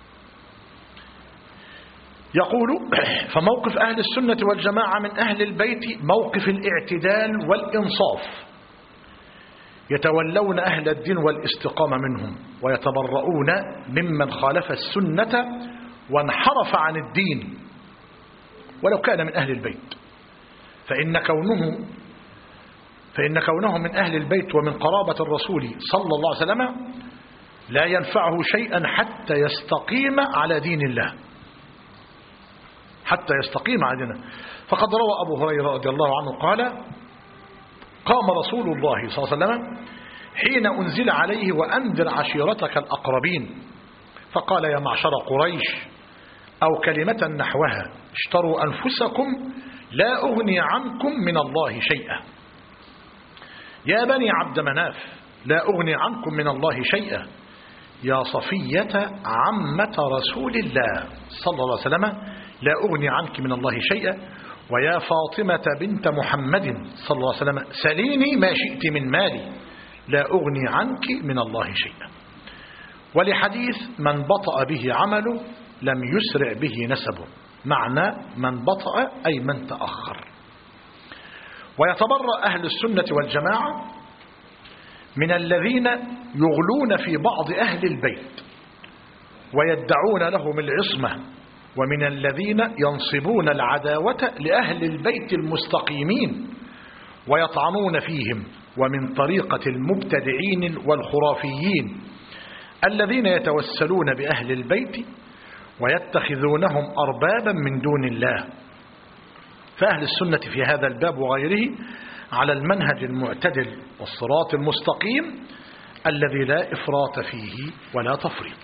يقول: فموقف أهل السنة والجماعة من أهل البيت موقف الاعتدال والإنصاف، يتولون أهل الدين والاستقامة منهم ويتبرؤون ممن خالف السنة وانحرف عن الدين ولو كان من أهل البيت، فإن كونه فإن كونه من أهل البيت ومن قرابة الرسول صلى الله عليه وسلم لا ينفعه شيئا حتى يستقيم على دين الله، حتى يستقيم عندنا. فقد روى أبو هريرة رضي الله عنه قال: قام رسول الله صلى الله عليه وسلم حين أنزل عليه: وأنذر عشيرتك الأقربين، فقال: يا معشر قريش، أو كلمة نحوها: اشتروا أنفسكم لا أغني عنكم من الله شيئا. يا بني عبد مناف، لا أغني عنكم من الله شيئا. يا صفية عمة رسول الله صلى الله عليه وسلم، لا أغني عنك من الله شيئا. ويا فاطمة بنت محمد صلى الله عليه وسلم، سليني ما شئت من مالي، لا أغني عنك من الله شيئا. ولحديث: من بطأ به عمله لم يسرع به نسبه، معنى من بطأ أي من تأخر. ويتبرأ أهل السنة والجماعة من الذين يغلون في بعض أهل البيت ويدعون لهم العصمة، ومن الذين ينصبون العداوة لأهل البيت المستقيمين ويطعنون فيهم، ومن طريقة المبتدعين والخرافيين الذين يتوسلون بأهل البيت ويتخذونهم أربابا من دون الله. فأهل السنة في هذا الباب وغيره على المنهج المعتدل والصراط المستقيم الذي لا إفراط فيه ولا تفريط.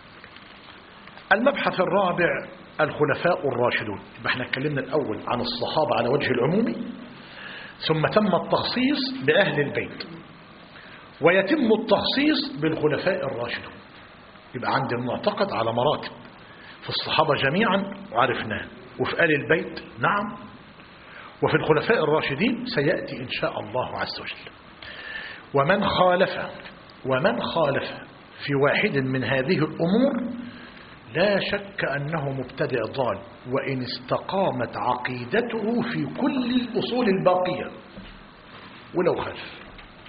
المبحث الرابع: الخلفاء الراشدون. يبقى احنا اتكلمنا الأول عن الصحابة على وجه العمومي، ثم تم التخصيص بأهل البيت، ويتم التخصيص بالخلفاء الراشدون. يبقى عند المعتقد على مراتب: في الصحابة جميعا وعرفناه، وفي آل البيت نعم، وفي الخلفاء الراشدين سيأتي إن شاء الله عز وجل. ومن خالف ومن خالف في واحد من هذه الأمور لا شك أنه مبتدع ضال، وإن استقامت عقيدته في كل الأصول الباقية ولو خالف.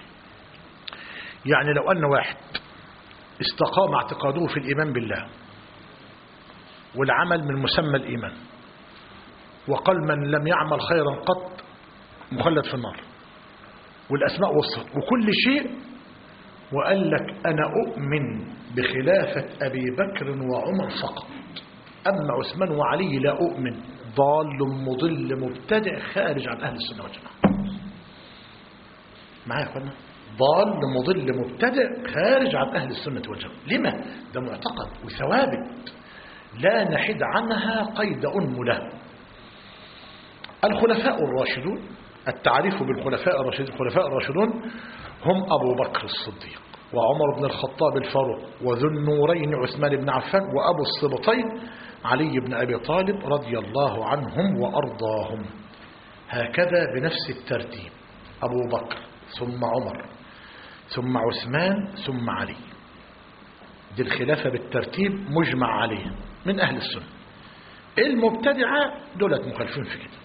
يعني لو أن واحد استقام اعتقاده في الإيمان بالله والعمل من مسمى الإيمان، وقال من لم يعمل خيرا قط مخلد في النار، والأسماء والصفات وكل شيء، وقال لك أنا أؤمن بخلافة أبي بكر وعمر فقط، أما عثمان وعلي لا أؤمن، ضال مضل مبتدع خارج عن أهل السنة والجماعة. معايا يا أخوانا؟ ضال مضل مبتدع خارج عن أهل السنة والجماعة. لما؟ ده معتقد وثوابت لا نحد عنها قيد أنملة. الخلفاء الراشدون، التعريف بالخلفاء الراشدين: الخلفاء الراشدون هم أبو بكر الصديق، وعمر بن الخطاب الفاروق، وذو النورين عثمان بن عفان، وأبو السبطين علي بن أبي طالب رضي الله عنهم وأرضاهم. هكذا بنفس الترتيب: أبو بكر ثم عمر ثم عثمان ثم علي. دي الخلافة بالترتيب مجمع عليه من أهل السنة. المبتدعة دولت مخالفين في كده.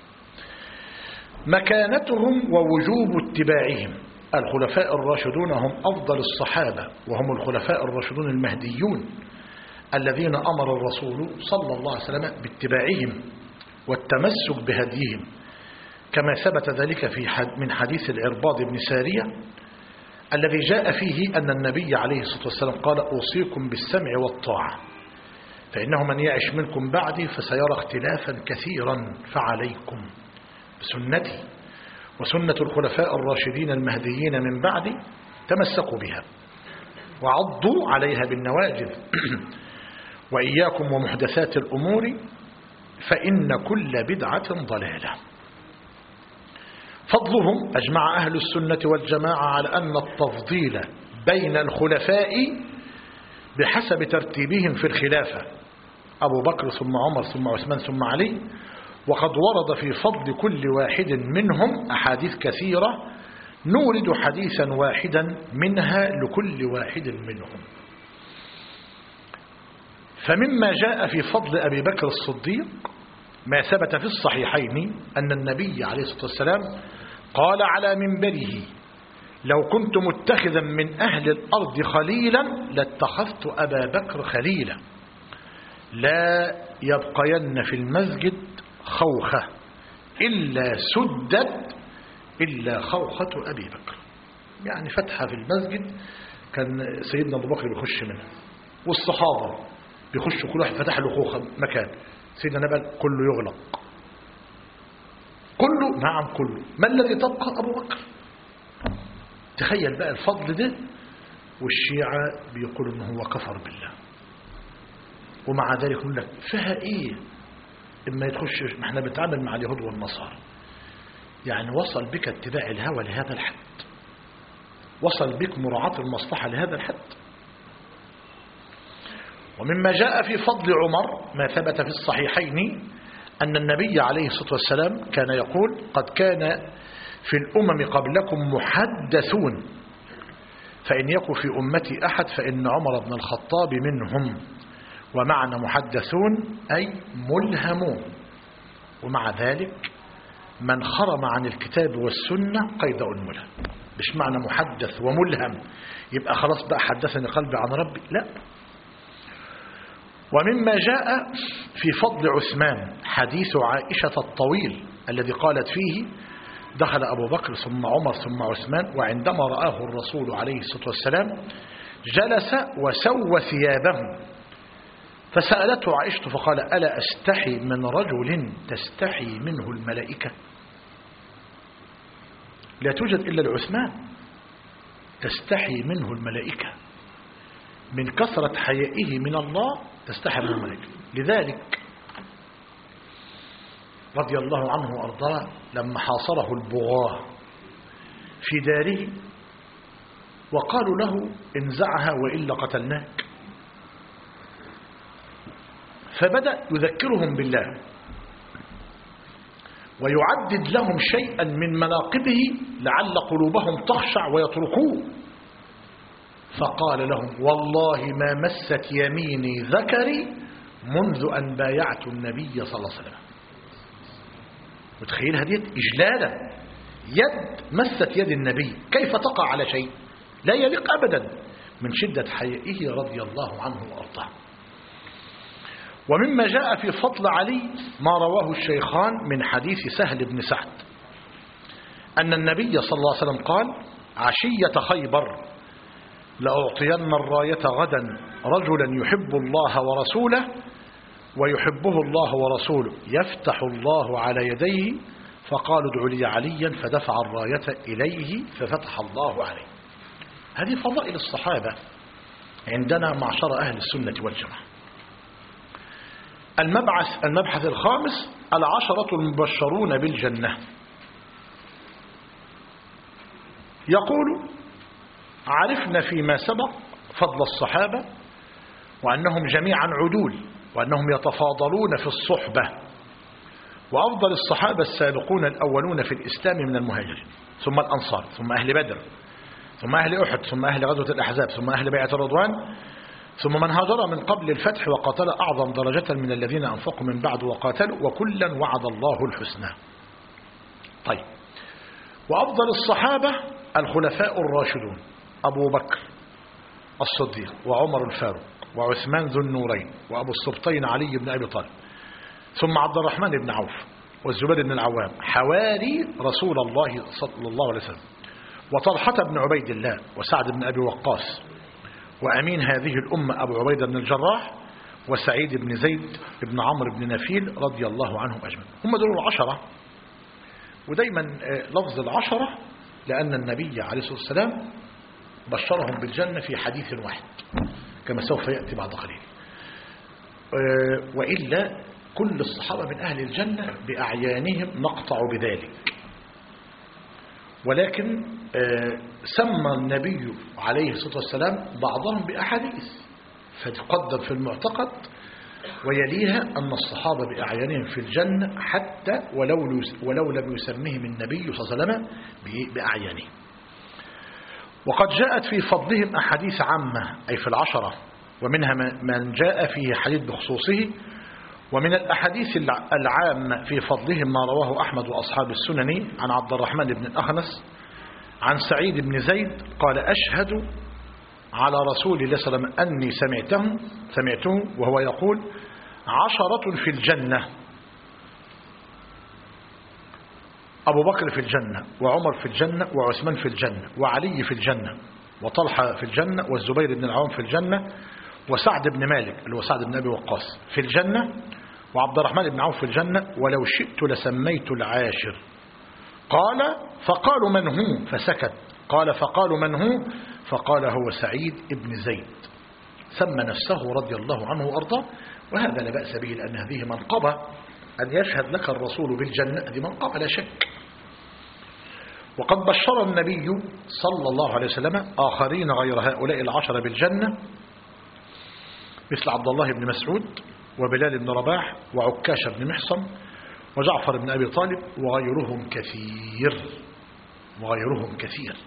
مكانتهم ووجوب اتباعهم: الخلفاء الراشدون هم أفضل الصحابة، وهم الخلفاء الراشدون المهديون الذين أمر الرسول صلى الله عليه وسلم باتباعهم والتمسك بهديهم، كما ثبت ذلك في حد من حديث العرباض بن سارية الذي جاء فيه أن النبي عليه الصلاة والسلام قال: أوصيكم بالسمع والطاعة، فإنه من يعش منكم بعدي فسيرى اختلافا كثيرا، فعليكم بسنتي وسنة الخلفاء الراشدين المهديين من بعدي، تمسكوا بها وعضوا عليها بالنواجذ، وإياكم ومحدثات الأمور فإن كل بدعة ضلالة. فضلهم: أجمع أهل السنة والجماعة على أن التفضيل بين الخلفاء بحسب ترتيبهم في الخلافة: أبو بكر ثم عمر ثم عثمان ثم علي. وقد ورد في فضل كل واحد منهم أحاديث كثيرة، نورد حديثا واحدا منها لكل واحد منهم. فمما جاء في فضل أبي بكر الصديق ما ثبت في الصحيحين أن النبي عليه الصلاة والسلام قال على منبره: لو كنت متخذا من أهل الأرض خليلا لاتخذت أبا بكر خليلا، لا يبقين في المسجد خوخة إلا سدت إلا خوخة أبي بكر. يعني فتحة في المسجد كان سيدنا أبو بكر بيخش منها، والصحابة بيخشوا كل واحد فتح له خوخة مكان، سيدنا بل كله يغلق. كله؟ نعم كله. ما الذي تبقى؟ أبو بكر. تخيل بقى الفضل ده، والشيعة بيقولوا انه هو كفر بالله، ومع ذلك يقول لك فيها ايه اما يتخش. ما احنا بنتعامل مع اليهود والنصارى. يعني وصل بك اتباع الهوى لهذا الحد؟ وصل بك مراعاة المصلحة لهذا الحد؟ ومما جاء في فضل عمر ما ثبت في الصحيحين أن النبي عليه الصلاة والسلام كان يقول: قد كان في الأمم قبلكم محدثون، فإن يكن في أمتي أحد فإن عمر بن الخطاب منهم. ومعنى محدثون أي ملهمون. ومع ذلك من خرم عن الكتاب والسنة قيد الملهم. مش معنى محدث وملهم يبقى خلاص بقى حدثني قلبي عن ربي، لا. ومما جاء في فضل عثمان حديث عائشة الطويل الذي قالت فيه: دخل أبو بكر ثم عمر ثم عثمان، وعندما رآه الرسول عليه الصلاة والسلام جلس وسوى ثيابه، فسألته عائشة فقال: ألا أستحي من رجل تستحي منه الملائكة؟ لا توجد إلا العثمان تستحي منه الملائكة، من كثرة حيائه من الله تستحي من الملائكة. لذلك رضي الله عنه وأرضاه لما حاصره البغاة في داره وقالوا له: انزعها وإلا قتلناك، فبدأ يذكرهم بالله ويعدد لهم شيئا من مناقبه لعل قلوبهم تخشع ويتركوه. فقال لهم: والله ما مست يميني ذكري منذ أن بايعت النبي صلى الله عليه وسلم. متخيل هذه إجلالا، يد مست يد النبي كيف تقع على شيء؟ لا يليق أبدا، من شدة حيائه رضي الله عنه وأرضاه. ومما جاء في فضل علي ما رواه الشيخان من حديث سهل بن سعد أن النبي صلى الله عليه وسلم قال: عشية خيبر لأعطين الراية غدا رجلا يحب الله ورسوله ويحبه الله ورسوله يفتح الله على يديه. فقالوا: ادعوا لي عليا، فدفع الراية إليه ففتح الله عليه. هذه فضائل الصحابة عندنا معشر أهل السنة والجماعة. المبعث المبحث الخامس: العشرة المبشرون بالجنة. يقول: عرفنا فيما سبق فضل الصحابة وأنهم جميعا عدول، وأنهم يتفاضلون في الصحبة، وأفضل الصحابة السابقون الأولون في الإسلام من المهاجرين، ثم الأنصار، ثم أهل بدر، ثم أهل أحد، ثم أهل غزوة الأحزاب، ثم أهل بيعة الرضوان، ثم من هاجر من قبل الفتح وقاتل أعظم درجة من الذين أنفقوا من بعد وقاتلوا، وكلا وعد الله الحسنى. طيب، وأفضل الصحابة الخلفاء الراشدون: أبو بكر الصديق، وعمر الفاروق، وعثمان ذو النورين، وأبو السبطين علي بن أبي طالب، ثم عبد الرحمن بن عوف، والزبير بن العوام حواري رسول الله صلى الله عليه وسلم، وطلحة بن عبيد الله، وسعد بن أبي وقاص، وأمين هذه الأمة أبو عبيدة بن الجراح، وسعيد بن زيد بن عمرو بن نفيل رضي الله عنهم أجمعين. هم دول العشرة. ودايما لفظ العشرة لأن النبي عليه الصلاة والسلام بشرهم بالجنة في حديث واحد كما سوف يأتي بعد قليل. وإلا كل الصحابة من أهل الجنة بأعيانهم نقطع بذلك، ولكن سمى النبي عليه الصلاة والسلام بعضهم بأحاديث فتقدم في المعتقد، ويليها أن الصحابة بأعيانهم في الجنة حتى ولو ولو لم يسميهم النبي صلى الله عليه وسلم بأعيانهم. وقد جاءت في فضلهم أحاديث عامة أي في العشرة، ومنها من جاء فيه حديث بخصوصه. ومن الأحاديث العامة في فضلهم ما رواه أحمد وأصحاب السنن عن عبد الرحمن بن الأخنس عن سعيد بن زيد قال: أشهد على رسول الله صلى الله عليه وسلم أني سمعته سمعته وهو يقول: عشرة في الجنة، أبو بكر في الجنة، وعمر في الجنة، وعثمان في الجنة، وعلي في الجنة، وطلحة في الجنة، والزبير بن العوام في الجنة، وسعد بن مالك اللي هو سعد بن أبي وقاص في الجنة، وعبد الرحمن بن عوف في الجنة ولو شئت لسميت العاشر. قال فقالوا من هو فسكت. قال فقالوا من هو فقال هو سعيد بن زيد. سمى نفسه رضي الله عنه وأرضاه، وهذا لا بأس به لأن هذه منقبة، أن يشهد لك الرسول بالجنة هذه منقبة لا شك. وقد بشر النبي صلى الله عليه وسلم آخرين غير هؤلاء العشرة بالجنة مثل عبد الله بن مسعود وبلال بن رباح وعكاش بن محصن وجعفر بن أبي طالب وغيرهم كثير وغيرهم كثير.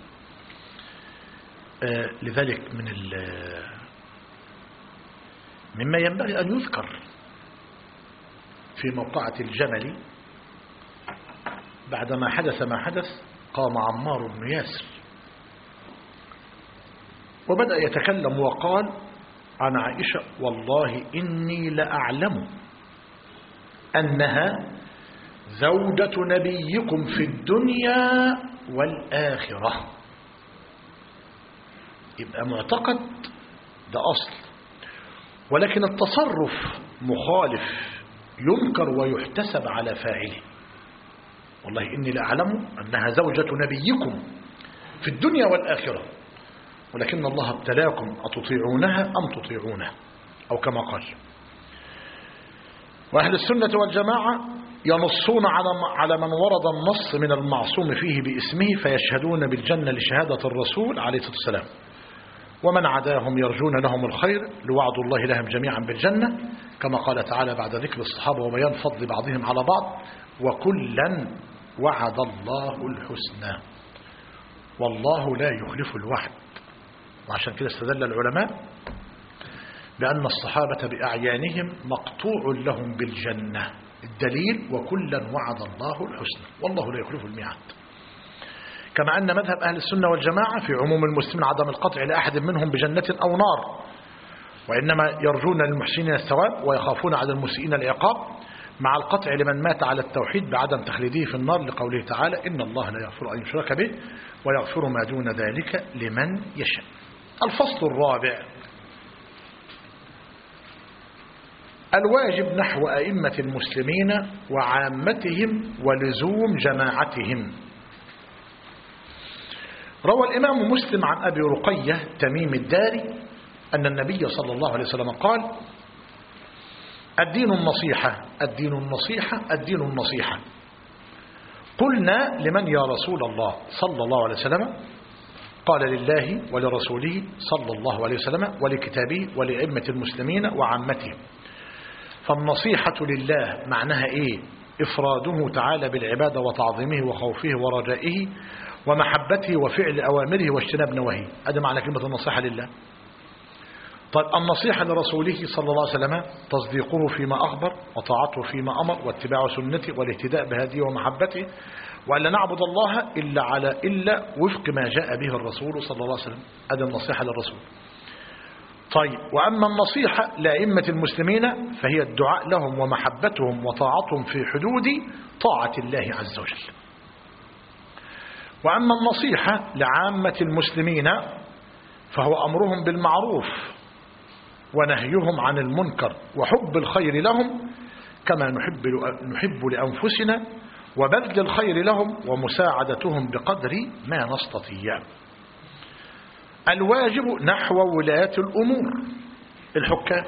آه لذلك من مما ينبغي أن يذكر في موقعة الجمل بعدما حدث ما حدث قام عمار بن ياسر وبدأ يتكلم وقال عن عائشة والله إني لأعلم أنها زوجة نبيكم في الدنيا والآخرة. يبقى معتقد ده أصل، ولكن التصرف مخالف ينكر ويحتسب على فاعله. والله إني لأعلم أنها زوجة نبيكم في الدنيا والآخرة ولكن الله ابتلاكم أتطيعونها أم تطيعونه أو كما قال. وأهل السنة والجماعة ينصون على من ورد النص من المعصوم فيه باسمه فيشهدون بالجنة لشهادة الرسول عليه الصلاة والسلام، ومن عداهم يرجون لهم الخير لوعد الله لهم جميعا بالجنة كما قال تعالى بعد ذكر الصحابة وبيان فضل بعضهم على بعض وكلا وعد الله الحسنى والله لا يخلف الوعد. وعشان كده استدل العلماء بأن الصحابة بأعيانهم مقطوع لهم بالجنة، الدليل وكلا وعد الله الحسنى والله لا يخلف الميعاد. كما أن مذهب أهل السنة والجماعة في عموم المسلمين عدم القطع لأحد منهم بجنة أو نار، وإنما يرجون للمحسنين الثواب ويخافون على المسيئين العقاب، مع القطع لمن مات على التوحيد بعدم تخليده في النار لقوله تعالى إن الله لا يغفر أن يشرك به ويغفر ما دون ذلك لمن يشاء. الفصل الرابع الواجب نحو أئمة المسلمين وعامتهم ولزوم جماعتهم. روى الإمام مسلم عن أبي رقية تميم الداري أن النبي صلى الله عليه وسلم قال الدين النصيحة الدين النصيحة الدين النصيحة. قلنا لمن يا رسول الله صلى الله عليه وسلم؟ قال لله ولرسوله صلى الله عليه وسلم ولكتابه ولأئمة المسلمين وعامتهم. فالنصيحة لله معناها إيه؟ إفراده تعالى بالعبادة وتعظيمه وخوفه ورجائه ومحبته وفعل أوامره واجتناب نواهيه. هذا معنى كلمة النصيحة لله. طيب النصيحة لرسوله صلى الله عليه وسلم تصديقه فيما أخبر وطاعته فيما أمر واتباع سنته والاهتداء بهديه ومحبته وألا نعبد الله إلا على إلا وفق ما جاء به الرسول صلى الله عليه وسلم. هذه النصيحة للرسول. طيب وأما النصيحة لأئمة المسلمين فهي الدعاء لهم ومحبتهم وطاعتهم في حدود طاعة الله عز وجل. وأما النصيحة لعامة المسلمين فهو أمرهم بالمعروف ونهيهم عن المنكر وحب الخير لهم كما نحب, نحب لأنفسنا وبذل الخير لهم ومساعدتهم بقدر ما نستطيع. الواجب نحو ولاة الأمور الحكام.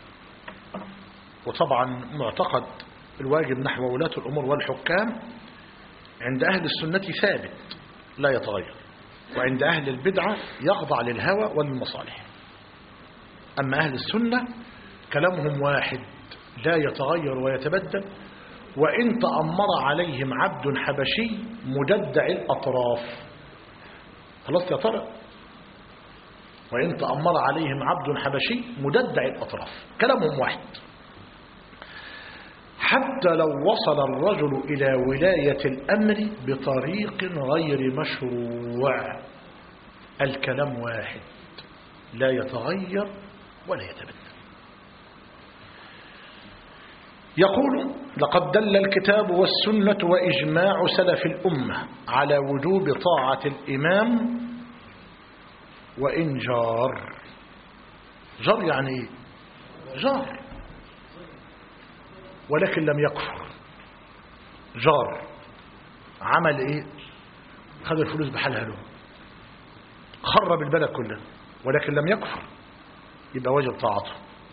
وطبعا معتقد الواجب نحو ولاة الأمور والحكام عند أهل السنة ثابت لا يتغير، وعند أهل البدعة يخضع للهوى وللمصالح. أما أهل السنة كلامهم واحد لا يتغير ويتبدل، وإن تأمر عليهم عبد حبشي مجدع الأطراف. خلاص يا ترى، وإن تأمر عليهم عبد حبشي مجدع الأطراف، كلامهم واحد. حتى لو وصل الرجل إلى ولاية الأمر بطريق غير مشروع الكلام واحد لا يتغير ولا يتبدل. يقول لقد دل الكتاب والسنة وإجماع سلف الأمة على وجوب طاعة الإمام وإن جار. جار يعني إيه؟ جار ولكن لم يكفر، جار عمل ايه؟ خد الفلوس بحالها له، خرب البلد كلها، ولكن لم يكفر، يبقى واجب طاعته.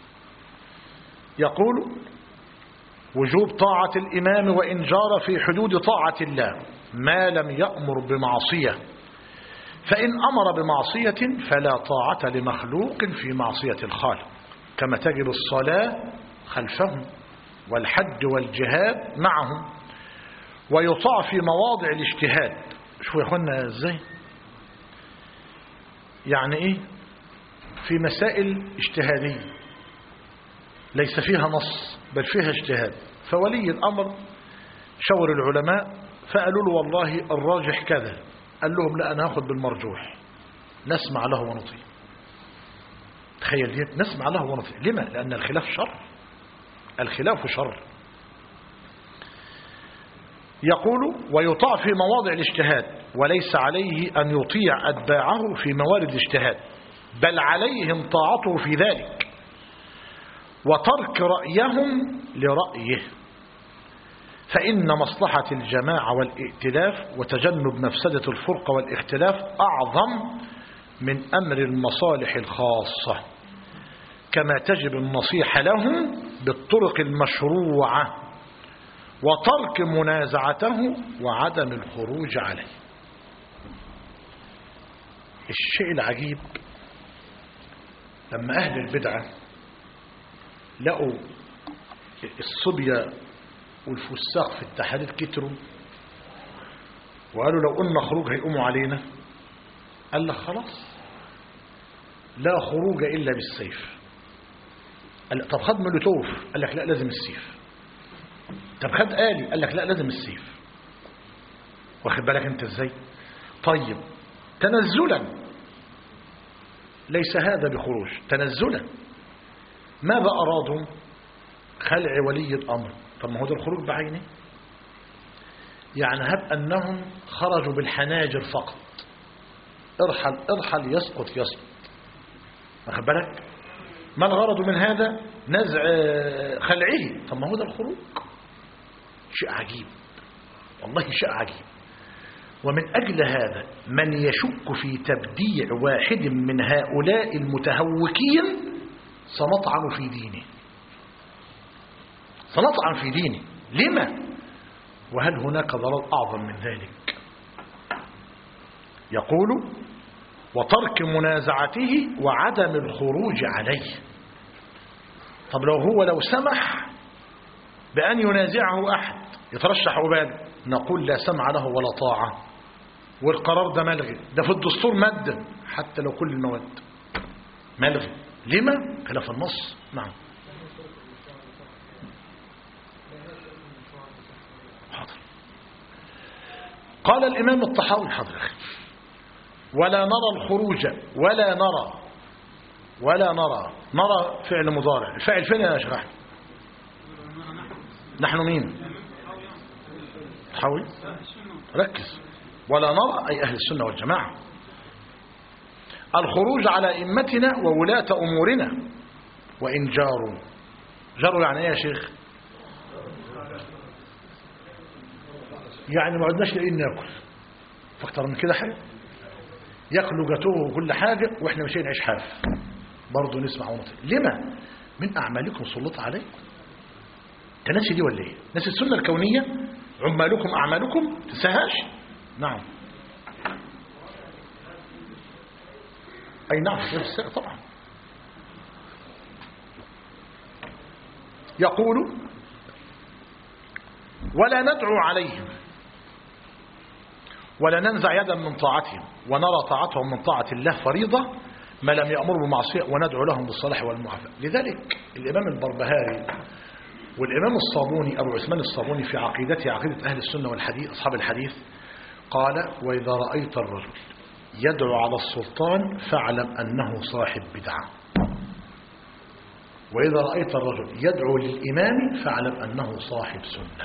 يقول وجوب طاعة الإمام وإن جار في حدود طاعة الله ما لم يأمر بمعصية، فإن أمر بمعصية فلا طاعة لمخلوق في معصية الخالق، كما تجب الصلاة خلفهم والحج والجهاد معهم، ويطاع في مواضع الاجتهاد. شوفوا يا اخوانا ازاي، يعني ايه؟ في مسائل اجتهادية ليس فيها نص بل فيها اجتهاد، فولي الأمر شور العلماء فقالوا له والله الراجح كذا، قال لهم لا أنا هاخد بالمرجوح، نسمع له ونطيع. تخيل دي، نسمع له ونطيع. لما؟ لأن الخلاف شر، الخلاف شر. يقول ويطاع في مواضع الاجتهاد، وليس عليه أن يطيع أتباعه في موارد الاجتهاد، بل عليهم طاعته في ذلك وترك رأيهم لرأيه، فإن مصلحة الجماعة والائتلاف وتجنب مفسدة الفرقة والاختلاف أعظم من أمر المصالح الخاصة، كما تجب النصيحة لهم بالطرق المشروعة وترك منازعته وعدم الخروج عليه. الشيء العجيب لما أهل البدعة لقوا الصبية والفساق في التحرير كتروا وقالوا لو قلنا خروج هيقوموا علينا، قال لك خلاص لا خروج إلا بالسيف. قال طب خد مولوتوف، قال لك لا لازم السيف. طب خد آلي، قال لك لا لازم السيف. واخد بالك انت ازاي؟ طيب تنزلا ليس هذا بخروج، تنزلا ماذا أرادوا؟ خلع ولي الأمر. طب ما هو ده الخروج بعينه، يعني هب أنهم خرجوا بالحناجر فقط، ارحل ارحل يسقط يسقط. واخد بالك؟ ما الغرض من هذا؟ نزع خلعه. طب ما هو ده الخروج. شيء عجيب والله، شيء عجيب. ومن أجل هذا من يشك في تبديع واحد من هؤلاء المتهوكين سنطعن في دينه، سنطعن في دينه. لما؟ وهل هناك ضرر أعظم من ذلك؟ يقول وترك منازعته وعدم الخروج عليه. طب لو هو لو سمح بأن ينازعه أحد يترشح عباده، نقول لا سمع له ولا طاعة، والقرار ده ملغي، ده في الدستور مادة حتى لو كل المواد ملغي. لما؟ خلاف النص. نعم حاضر. قال الإمام الطحاوي حاضر أخي ولا نرى الخروج ولا نرى ولا نرى نرى فعل مضارع، الفاعل فين يا شرح؟ نحن مين؟ حاول ركز. ولا نرى أي أهل السنة والجماعة الخروج على إمتنا وولاة أمورنا وإن جاروا. جاروا يعني إيه يا شيخ؟ يعني ما عدناش لاقيين ناكل، فاكتر من كده حاجة ياكلوا جاتوه وكل حاجة واحنا مش نعيش حاف، برضه نسمع ونطيع. لما؟ من أعمالكم سلط عليكم. تنسي دي ولا ايه؟ ناس السنة الكونية عمالكم أعمالكم تنساهاش. نعم أي نعم طبعا. يقول ولا ندعو عليهم ولا ننزع يدا من طاعتهم ونرى طاعتهم من طاعة الله فريضة ما لم يأمروا بمعصية وندعو لهم بالصلاح والمعافاة. لذلك الإمام البربهاري والإمام الصابوني أبو عثمان الصابوني في عقيدته عقيدة أهل السنة والحديث أصحاب الحديث قال وإذا رأيت الرجل يدعو على السلطان فاعلم أنه صاحب بدعة، وإذا رأيت الرجل يدعو للإمام فاعلم أنه صاحب سنة.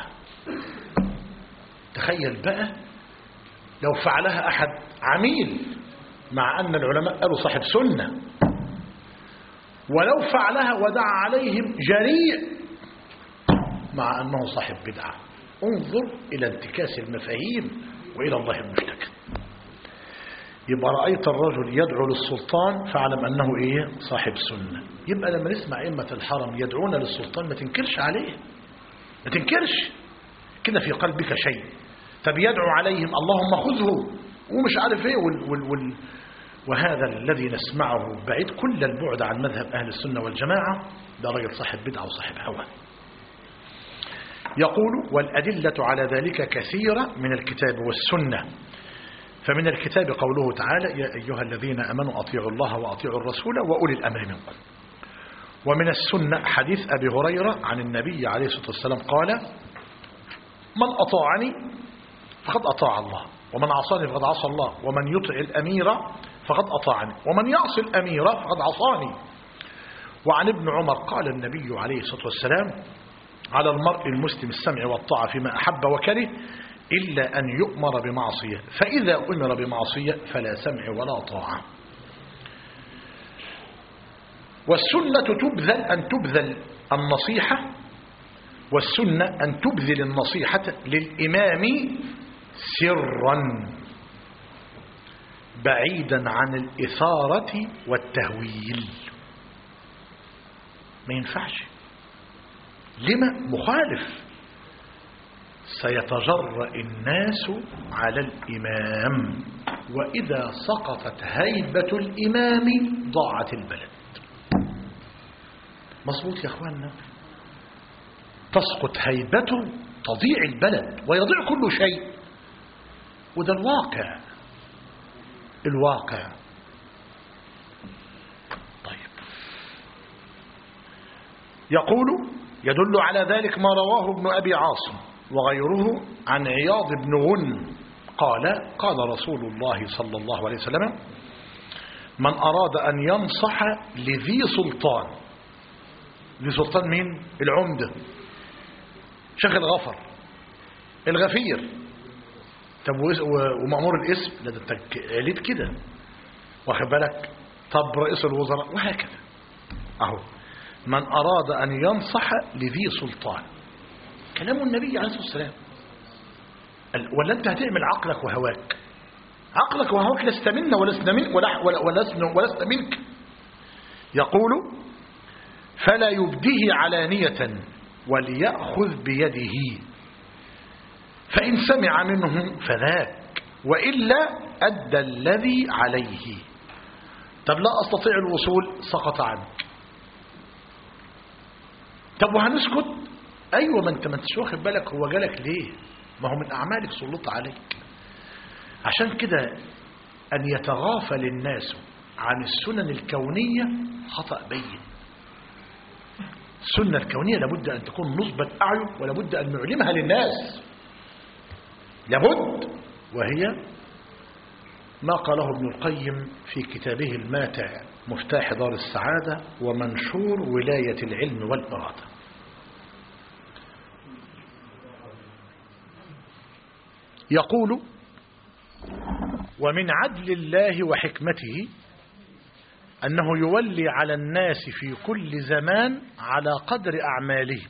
تخيل بقى لو فعلها أحد عميل مع أن العلماء قالوا صاحب سنة، ولو فعلها ودعا عليهم جريء مع أنه صاحب بدعة. انظر إلى انتكاس المفاهيم وإلى الله المشتكى. يبقى رأيت الرجل يدعو للسلطان فاعلم أنه إيه؟ صاحب سنة. يبقى لما نسمع أئمة الحرم يدعون للسلطان ما تنكرش عليه، ما تنكرش كده في قلبك شيء. طب يدعو عليهم اللهم خذه ومش عارف ايه وال وال وال وهذا الذي نسمعه بعيد كل البعد عن مذهب أهل السنة والجماعة، ده راجل صاحب بدعة وصاحب هوى. يقول والأدلة على ذلك كثيرة من الكتاب والسنة. فمن الكتاب قوله تعالى يا أيها الذين أمنوا أطيعوا الله وأطيعوا الرسول وأولي الأمر منكم. ومن السنة حديث أبي هريرة عن النبي عليه الصلاة والسلام قال من أطاعني فقد أطاع الله ومن عصاني فقد عصى الله ومن يطع الأمير فقد أطاعني ومن يعصي الأمير فقد عصاني. وعن ابن عمر قال النبي عليه الصلاة والسلام على المرء المسلم السمع والطاعة فيما أحب وكره إلا أن يؤمر بمعصية، فإذا أمر بمعصية فلا سمع ولا طاعة. والسنة تبذل أن تبذل النصيحة، والسنة أن تبذل النصيحة للإمام سرا بعيدا عن الإثارة والتهويل. ما ينفعش. لما؟ مخالف. سيتجرأ الناس على الإمام، وإذا سقطت هيبة الإمام ضاعت البلد. مظبوط يا أخواننا؟ تسقط هيبته تضيع البلد ويضيع كل شيء، وده الواقع. الواقع. طيب، يقول يدل على ذلك ما رواه ابن أبي عاصم وغيره عن عياض بن غن قال قال رسول الله صلى الله عليه وسلم من أراد أن ينصح لذي سلطان. ذي سلطان مين؟ العمدة، شيخ الغفر، الغفير. طب ومأمور الاسم؟ لا ده عليت كده، واخد بالك؟ طب رئيس الوزراء، وهكذا. اهو من أراد أن ينصح لذي سلطان، كلام النبي عليه الصلاة والسلام. ولا أنت هتعمل عقلك وهواك؟ عقلك وهواك لست منا ولسنا منك ولا ولست منك. يقول فلا يبديه علانية وليأخذ بيده، فإن سمع منه فذاك وإلا أدى الذي عليه. طب لا أستطيع الوصول، سقط عنك. طب وهنسكت؟ أيوة، ما أنت ما انتش واخد بالك هو جالك ليه؟ ما هو من أعمالك سلط عليك. عشان كده أن يتغافل الناس عن السنن الكونية خطأ بين. السنة الكونية لابد أن تكون نصبة أعين، ولابد أن نعلمها للناس، لابد. وهي ما قاله ابن القيم في كتابه الماتع مفتاح دار السعادة ومنشور ولاية العلم والإرادة. يقول ومن عدل الله وحكمته أنه يولي على الناس في كل زمان على قدر أعمالهم،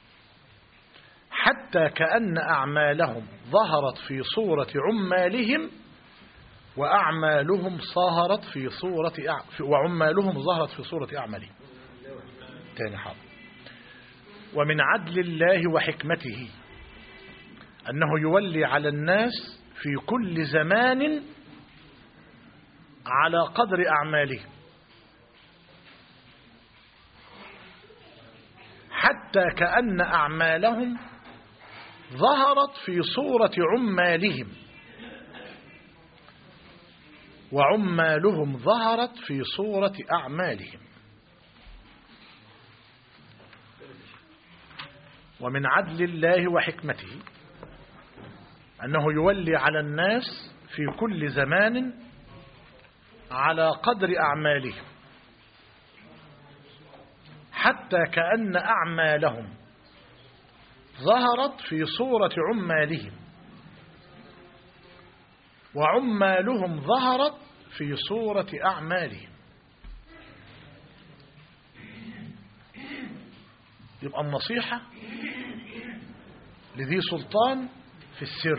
حتى كأن أعمالهم ظهرت في صورة عمالهم وأعمالهم ظهرت في صورة وعمالهم ظهرت في صورة أعمالهم. تاني حاضر. ومن عدل الله وحكمته أنه يولي على الناس في كل زمان على قدر أعمالهم، حتى كأن أعمالهم ظهرت في صورة عمالهم وعمالهم ظهرت في صورة أعمالهم. ومن عدل الله وحكمته أنه يولي على الناس في كل زمان على قدر أعمالهم، حتى كأن أعمالهم ظهرت في صورة عمالهم وعمالهم ظهرت في صورة أعمالهم. يبقى النصيحة لذي سلطان في السر،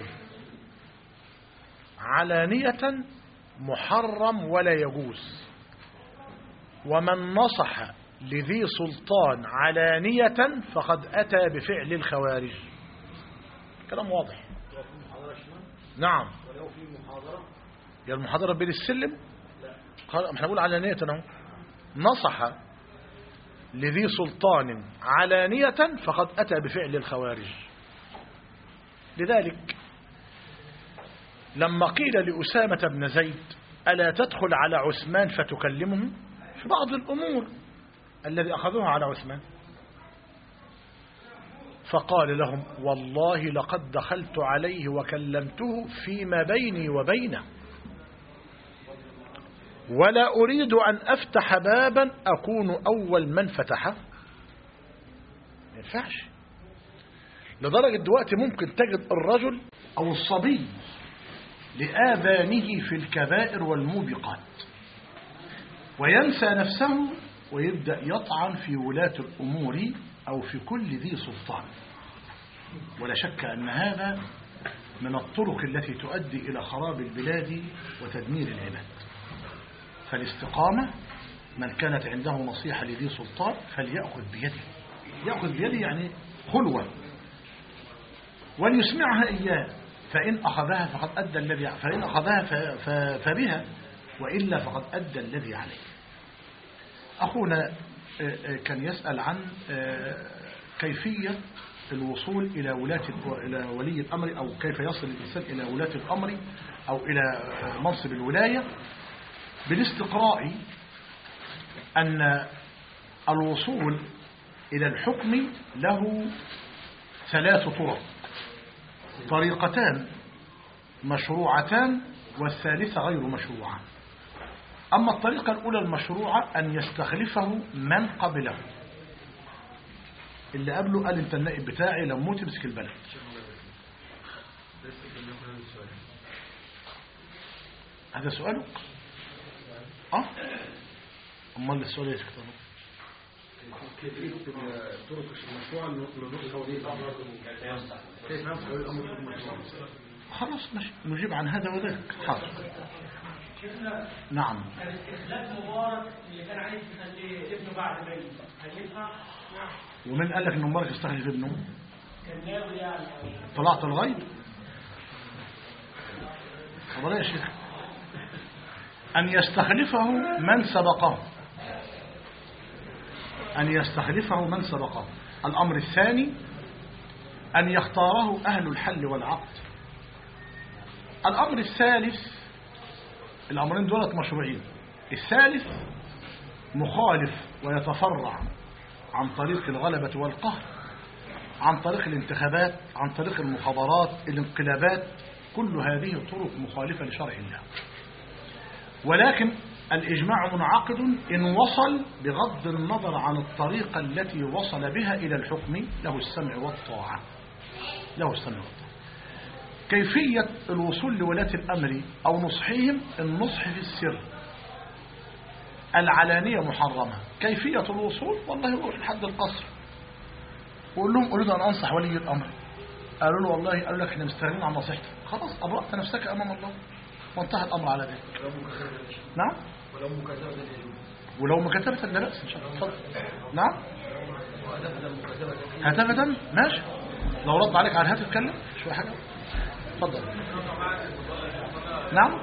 علانية محرم ولا يجوز. ومن نصح لذي سلطان علانية فقد أتى بفعل الخوارج. كلام واضح. نعم. ولو في محاضرة، يا المحاضرة بين السلم، قال احنا نقول علانية اهو. نصح لذي سلطان علانية فقد أتى بفعل الخوارج. لذلك لما قيل لأسامة بن زيد ألا تدخل على عثمان فتكلمه في بعض الأمور الذي أخذوها على عثمان، فقال لهم والله لقد دخلت عليه وكلمته فيما بيني وبينه، ولا أريد أن أفتح بابا أكون أول من فتحه. ما ينفعش. لدرجة دلوقتي ممكن تجد الرجل أو الصبي لآذانه في الكبائر والموبقات وينسى نفسه ويبدأ يطعن في ولاة الأمور أو في كل ذي سلطان. ولا شك أن هذا من الطرق التي تؤدي إلى خراب البلاد وتدمير العباد. فالاستقامة من كانت عنده نصيحة لذي سلطان فليأخذ بيده، يأخذ بيده يعني خلوة، وليسمعها إياه، فإن أخذها فقد أدى الذي فإن أخذها فبها، وإلا فقد أدى الذي عليه. أخونا كان يسأل عن كيفية الوصول إلى ولاة إلى ولي الأمر، أو كيف يصل الإنسان إلى ولاة الأمر أو إلى منصب الولاية. بالاستقراء أن الوصول إلى الحكم له ثلاث طرق، طريقتان مشروعتان والثالثة غير مشروعة. أما الطريقة الأولى المشروعة أن يستخلفه من قبله، اللي قبله قال انت النائب بتاعي لما موت امسك البلد. هذا سؤالك؟ اه امال السؤال ايش كتبه؟ كيفية الطرق المشروعة لنصح ولي الأمر، كيف نصح ولي الأمر المشروع؟ خلاص ماشي، نجيب عن هذا وذاك. حاضر. نعم. الاستخلاف مبارك اللي كان عايز يخلي ابنه بعد ميت هينفع؟ ومن قال لك ان مبارك يستخلف ابنه؟ كان ناوي يعني. طلعت الغيب. طب يا شيخ أن يستخلفه من سبقه، أن يستخلفه من سبقه. الأمر الثاني أن يختاره أهل الحل والعقد. الأمر الثالث، الأمرين دولت مشروعين. الثالث مخالف ويتفرع عن طريق الغلبة والقهر، عن طريق الانتخابات، عن طريق المخابرات، الانقلابات، كل هذه طرق مخالفة لشرع الله. ولكن الإجماع منعقد إن وصل بغض النظر عن الطريقة التي وصل بها إلى الحكم، له السمع والطاعة، له السمع والطاعة. كيفية الوصول لولاة الأمر أو نصحهم، النصح في السر، العلانية محرمة. كيفية الوصول والله يروح لحد القصر وقول لهم أريد أن أنصح ولي الأمر، قالوا له والله، قالوا لك احنا مستغنين عن نصيحتك، خلاص أبرأت نفسك أمام الله وانتهى الأمر على ذلك. نعم. ولو مكاتبة يجوز، ولو مكاتبة لا بأس إن شاء الله. تفضل. نعم. هتبدا ماشي، لو رد عليك على الهاتف اتكلم شوية حاجة. تفضل. نعم.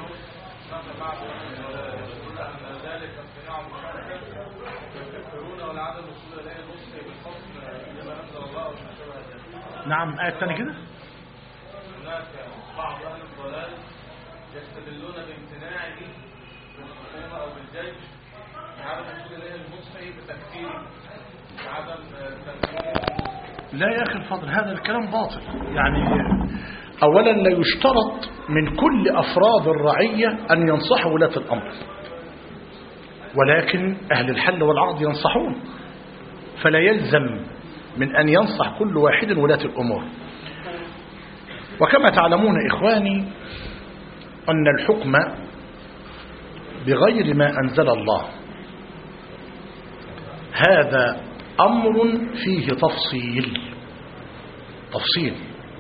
نعم. آية تاني كده. هناك بعض أهل الضلال يستدلون بامتناعه بالحكومة أو بالجيش بعدم وصول إليه المصحي بتكفيره بعدم تنفيذه. لا يا أخي الفضل، هذا الكلام باطل. يعني أولا لا يشترط من كل أفراد الرعية أن ينصحوا ولاة الأمر، ولكن أهل الحل والعقد ينصحون، فلا يلزم من أن ينصح كل واحد ولاة الأمور. وكما تعلمون إخواني أن الحكم بغير ما أنزل الله هذا أمر فيه تفصيل تفصيل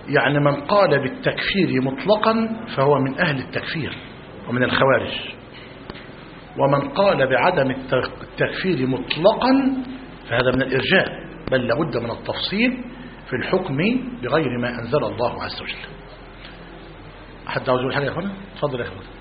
يعني من قال بالتكفير مطلقا فهو من أهل التكفير ومن الخوارج، ومن قال بعدم التكفير مطلقا فهذا من الإرجاء، بل لابد من التفصيل في الحكم بغير ما أنزل الله عز وجل. حد عاوز يقول حاجة يا أخوانا؟ تفضل يا أخوانا.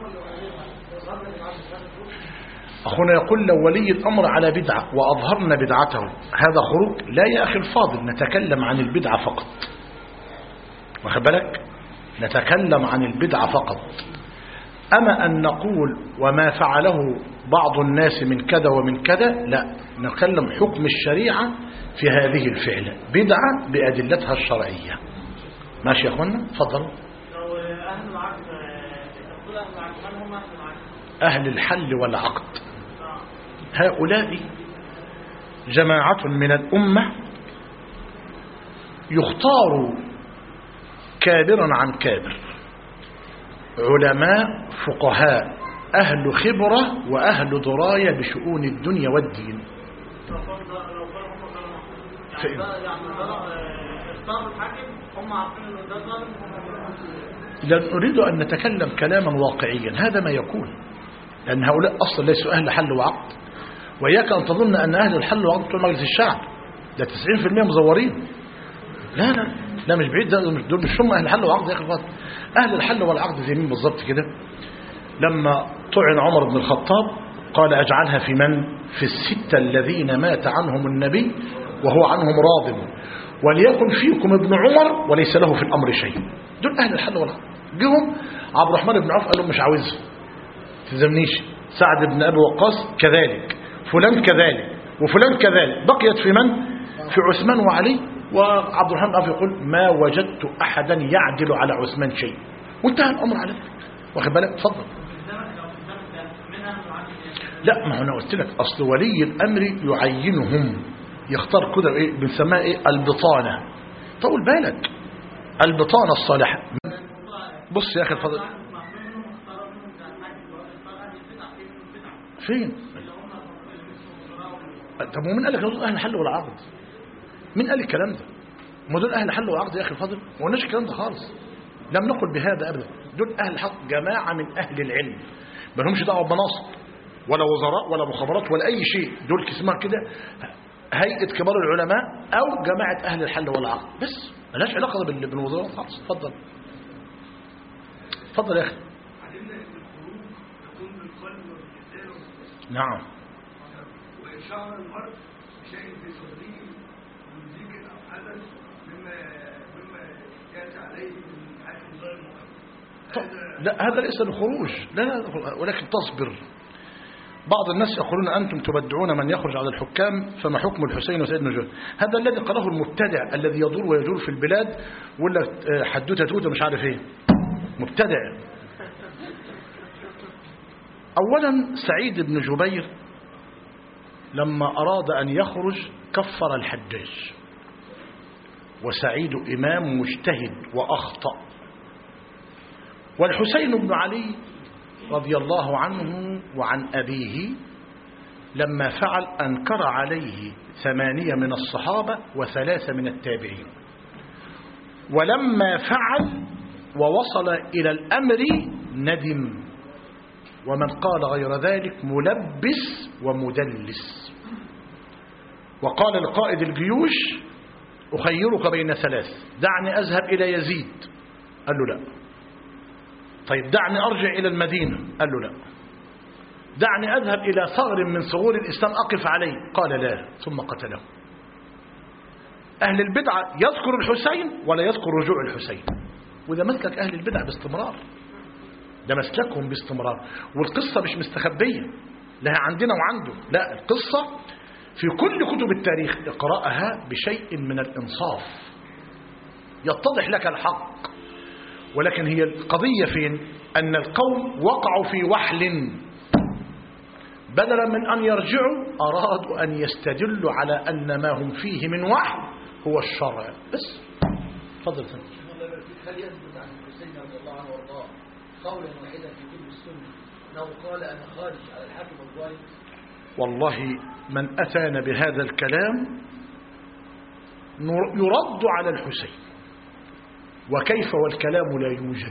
أخونا يقول لو ولي الأمر على بدعة وأظهرنا بدعته هذا خروج؟ لا يا أخي الفاضل، نتكلم عن البدعة فقط، واخد بالك؟ نتكلم عن البدعة فقط. أما أن نقول وما فعله بعض الناس من كذا ومن كذا، لا، نتكلم حكم الشريعة في هذه الفعلة بدعة بأدلتها الشرعية. ماشي يا أخوانا؟ تفضلوا. لو أهل العقد تقول أهل العقد من هم أهل العقد؟ أهل الحل والعقد هؤلاء جماعة من الأمة يختار كابرا عن كابر، علماء فقهاء أهل خبرة وأهل دراية بشؤون الدنيا والدين. فإن لن أريد أن نتكلم كلاما واقعيا، هذا ما يكون، لأن هؤلاء أصلا ليسوا أهل حل وعقد. وإياك أن تظن أن أهل الحل وعقد بتوع مجلس الشعب ده تسعين في المئة مزورين. لا لا لا مش بعيد، دول مش هم أهل الحل وعقد يا أخي الفاضل. أهل الحل والعقد زي مين بالظبط كده؟ لما طعن عمر بن الخطاب قال أجعلها في من؟ في الستة الذين مات عنهم النبي وهو عنهم راض، وليكن فيكم ابن عمر وليس له في الأمر شيء. دول أهل الحل والعقد. جهم عبد الرحمن بن عوف قال لهم مش عاوزه، تلزمنيش. سعد بن أبي وقاص كذلك، فلان كذلك، وفلان كذلك. بقيت في من؟ في عثمان وعلي. وعبد الرحمن بن عوف يقول ما وجدت أحدا يعدل على عثمان شيء، وانتهى الأمر على ذلك. واخد بالك؟ اتفضل. لا، ما انا قلت لك اصل ولي الامر يعينهم، يختار كده ايه بنسميها ايه؟ البطانه. طول بالك، البطانه الصالحه. بص يا اخي الفضل، فين؟ طب ومين قال لك دول اهل الحل والعقد؟ مين قال الكلام ده؟ ما دول اهل الحل والعقد يا اخي الفضل، ما قلناش الكلام ده خالص، لم نقل بهذا ابدا. دول اهل الحق، جماعه من اهل العلم، ما لهمش دعوه بمناصب ولا وزراء ولا مخابرات ولا اي شيء. دول اسمها كده هيئه كبار العلماء او جماعه اهل الحل والعقد، بس ملهاش علاقه بالوزارات خالص. اتفضل اتفضل يا اخي. نعم. وإشعار المرء بشيء في صدره من ذكر أو حدث مما مما يأتي عليه من حكم غير مؤمن. لا هذا ليس الخروج، لا لا، ولكن تصبر. بعض الناس يقولون أنتم تبدعون من يخرج على الحكام، فما حكم الحسين وسيد نجوى؟ هذا الذي قاله المبتدع الذي يدور ويجور في البلاد ولا حدوته توته مش عارف ايه، مبتدع. أولا سعيد بن جبير لما أراد أن يخرج كفر الحجاج، وسعيد إمام مجتهد وأخطأ. والحسين بن علي رضي الله عنه وعن أبيه لما فعل أنكر عليه ثمانية من الصحابة وثلاثة من التابعين، ولما فعل ووصل إلى الأمر ندم، ومن قال غير ذلك ملبس ومدلس. وقال لقائد الجيوش أخيرك بين ثلاث، دعني أذهب إلى يزيد، قال له لا. طيب دعني أرجع إلى المدينة، قال له لا. دعني أذهب إلى ثغر من ثغور الإسلام أقف عليه، قال لا، ثم قتله. أهل البدعة يذكر الحسين ولا يذكر رجوع الحسين، وده مسلك أهل البدع باستمرار، ده مسلكهم باستمرار. والقصة مش مستخبية، لها عندنا وعنده، لا، القصة في كل كتب التاريخ اقرأها بشيء من الإنصاف يتضح لك الحق. ولكن هي القضية فين؟ أن القوم وقعوا في وحل، بدلا من أن يرجعوا أرادوا أن يستدلوا على أن ما هم فيه من وحل هو الشرع بس. تفضل سنة. هل يثبت عن الحسين رضي الله عنه وارضاه قولا واحدا في كتب السنة انه قال انا خارج على الحاكم الظالم؟ والله من أتانا بهذا الكلام يرد على الحسين، وكيف والكلام لا يوجد.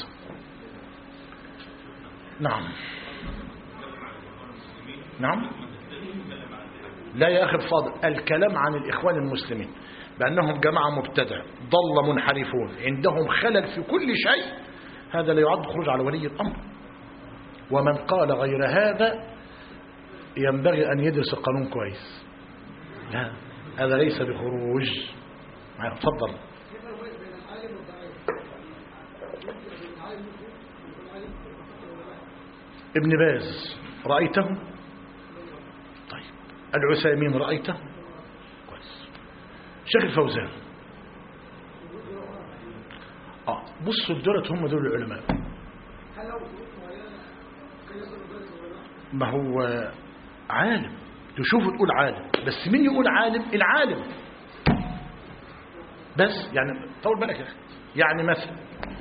نعم نعم لا يا أخي الفاضل، الكلام عن الإخوان المسلمين بأنهم جماعة مبتدع ضل منحرفون عندهم خلل في كل شيء، هذا لا يعد خروج على ولي الأمر. ومن قال غير هذا ينبغي أن يدرس القانون كويس. لا هذا ليس بخروج. تفضل. ابن باز رأيته؟ طيب العثيمين رأيته؟ كويس. شيخ الفوزان. اه بصوا الدولة هم دول العلماء. ما هو عالم تشوف تقول عالم، بس مين يقول عالم؟ العالم بس. يعني طول بالك يا اخي، يعني مثلا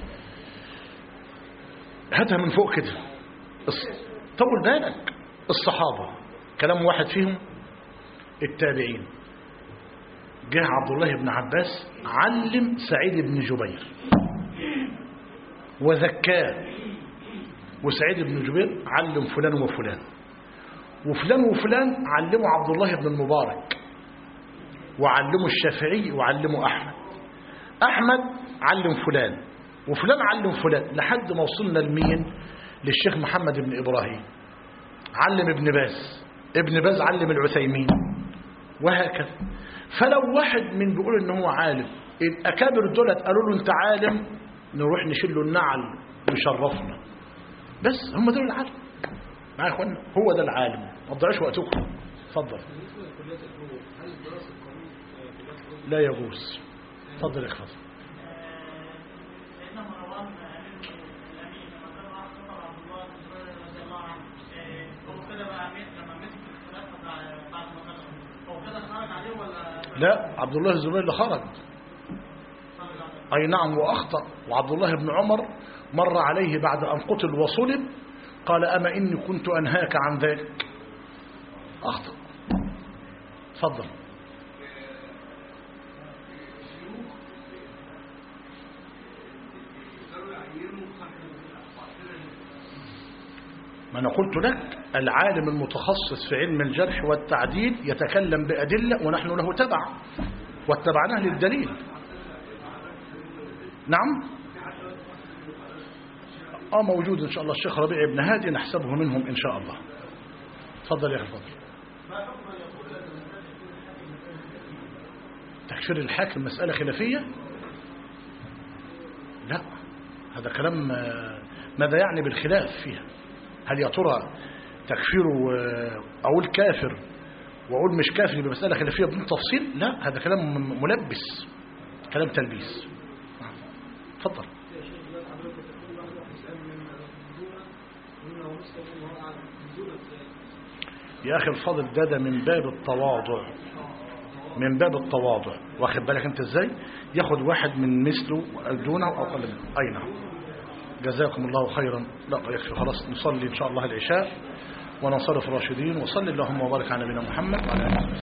هاتها من فوق كده، طول بالك. الصحابة كلام واحد فيهم، التابعين. جاء عبد الله بن عباس علم سعيد بن جبير وذكاه، وسعيد بن جبير علم فلان وفلان، وفلان وفلان علموا عبد الله بن المبارك، وعلموا الشافعي، وعلموا أحمد. أحمد علم فلان، وفلان علم فلان، لحد ما وصلنا لمين؟ للشيخ محمد بن إبراهيم علم ابن باز، ابن باز علم العثيمين، وهكذا. فلو واحد من بيقول ان هو عالم، الأكابر دولت قالوا له انت عالم، نروح نشيل له النعل ويشرفنا. بس هم دول العالم معايا يا اخوانا، هو ده العالم. ما تضيعوش وقتكم. اتفضل. لا يجوز. اتفضل يا اخي. لا عبد الله الزبير اللي خرج. أي نعم وأخطأ. وعبد الله بن عمر مر عليه بعد أن قتل وصلب قال أما إني كنت أنهاك عن ذلك. أخطأ. تفضل. ما أنا قلت لك العالم المتخصص في علم الجرح والتعديل يتكلم بأدلة ونحن له تبع واتبعناه للدليل. نعم اه موجود ان شاء الله الشيخ ربيع بن هادي نحسبه منهم ان شاء الله. تفضل يا اخي فضل. تكفير الحاكم مسألة خلافية؟ لا هذا كلام. ماذا يعني بالخلاف فيها؟ هل يا ترى تكفيره أقول كافر وأقول مش كافر بمسألة خلافية بدون تفصيل؟ لا هذا كلام ملبس، كلام تلبيس. تفضل. يا أخي الفضل ده, ده من باب التواضع، من باب التواضع. واخد بالك أنت إزاي؟ ياخد واحد من مثله دونه أو أقل منه. أي نعم. جزاكم الله خيرا. لا يكفي خلاص، نصلي إن شاء الله العشاء وننصرف راشدين. وصلي اللهم وبارك على نبينا محمد وعلى آله.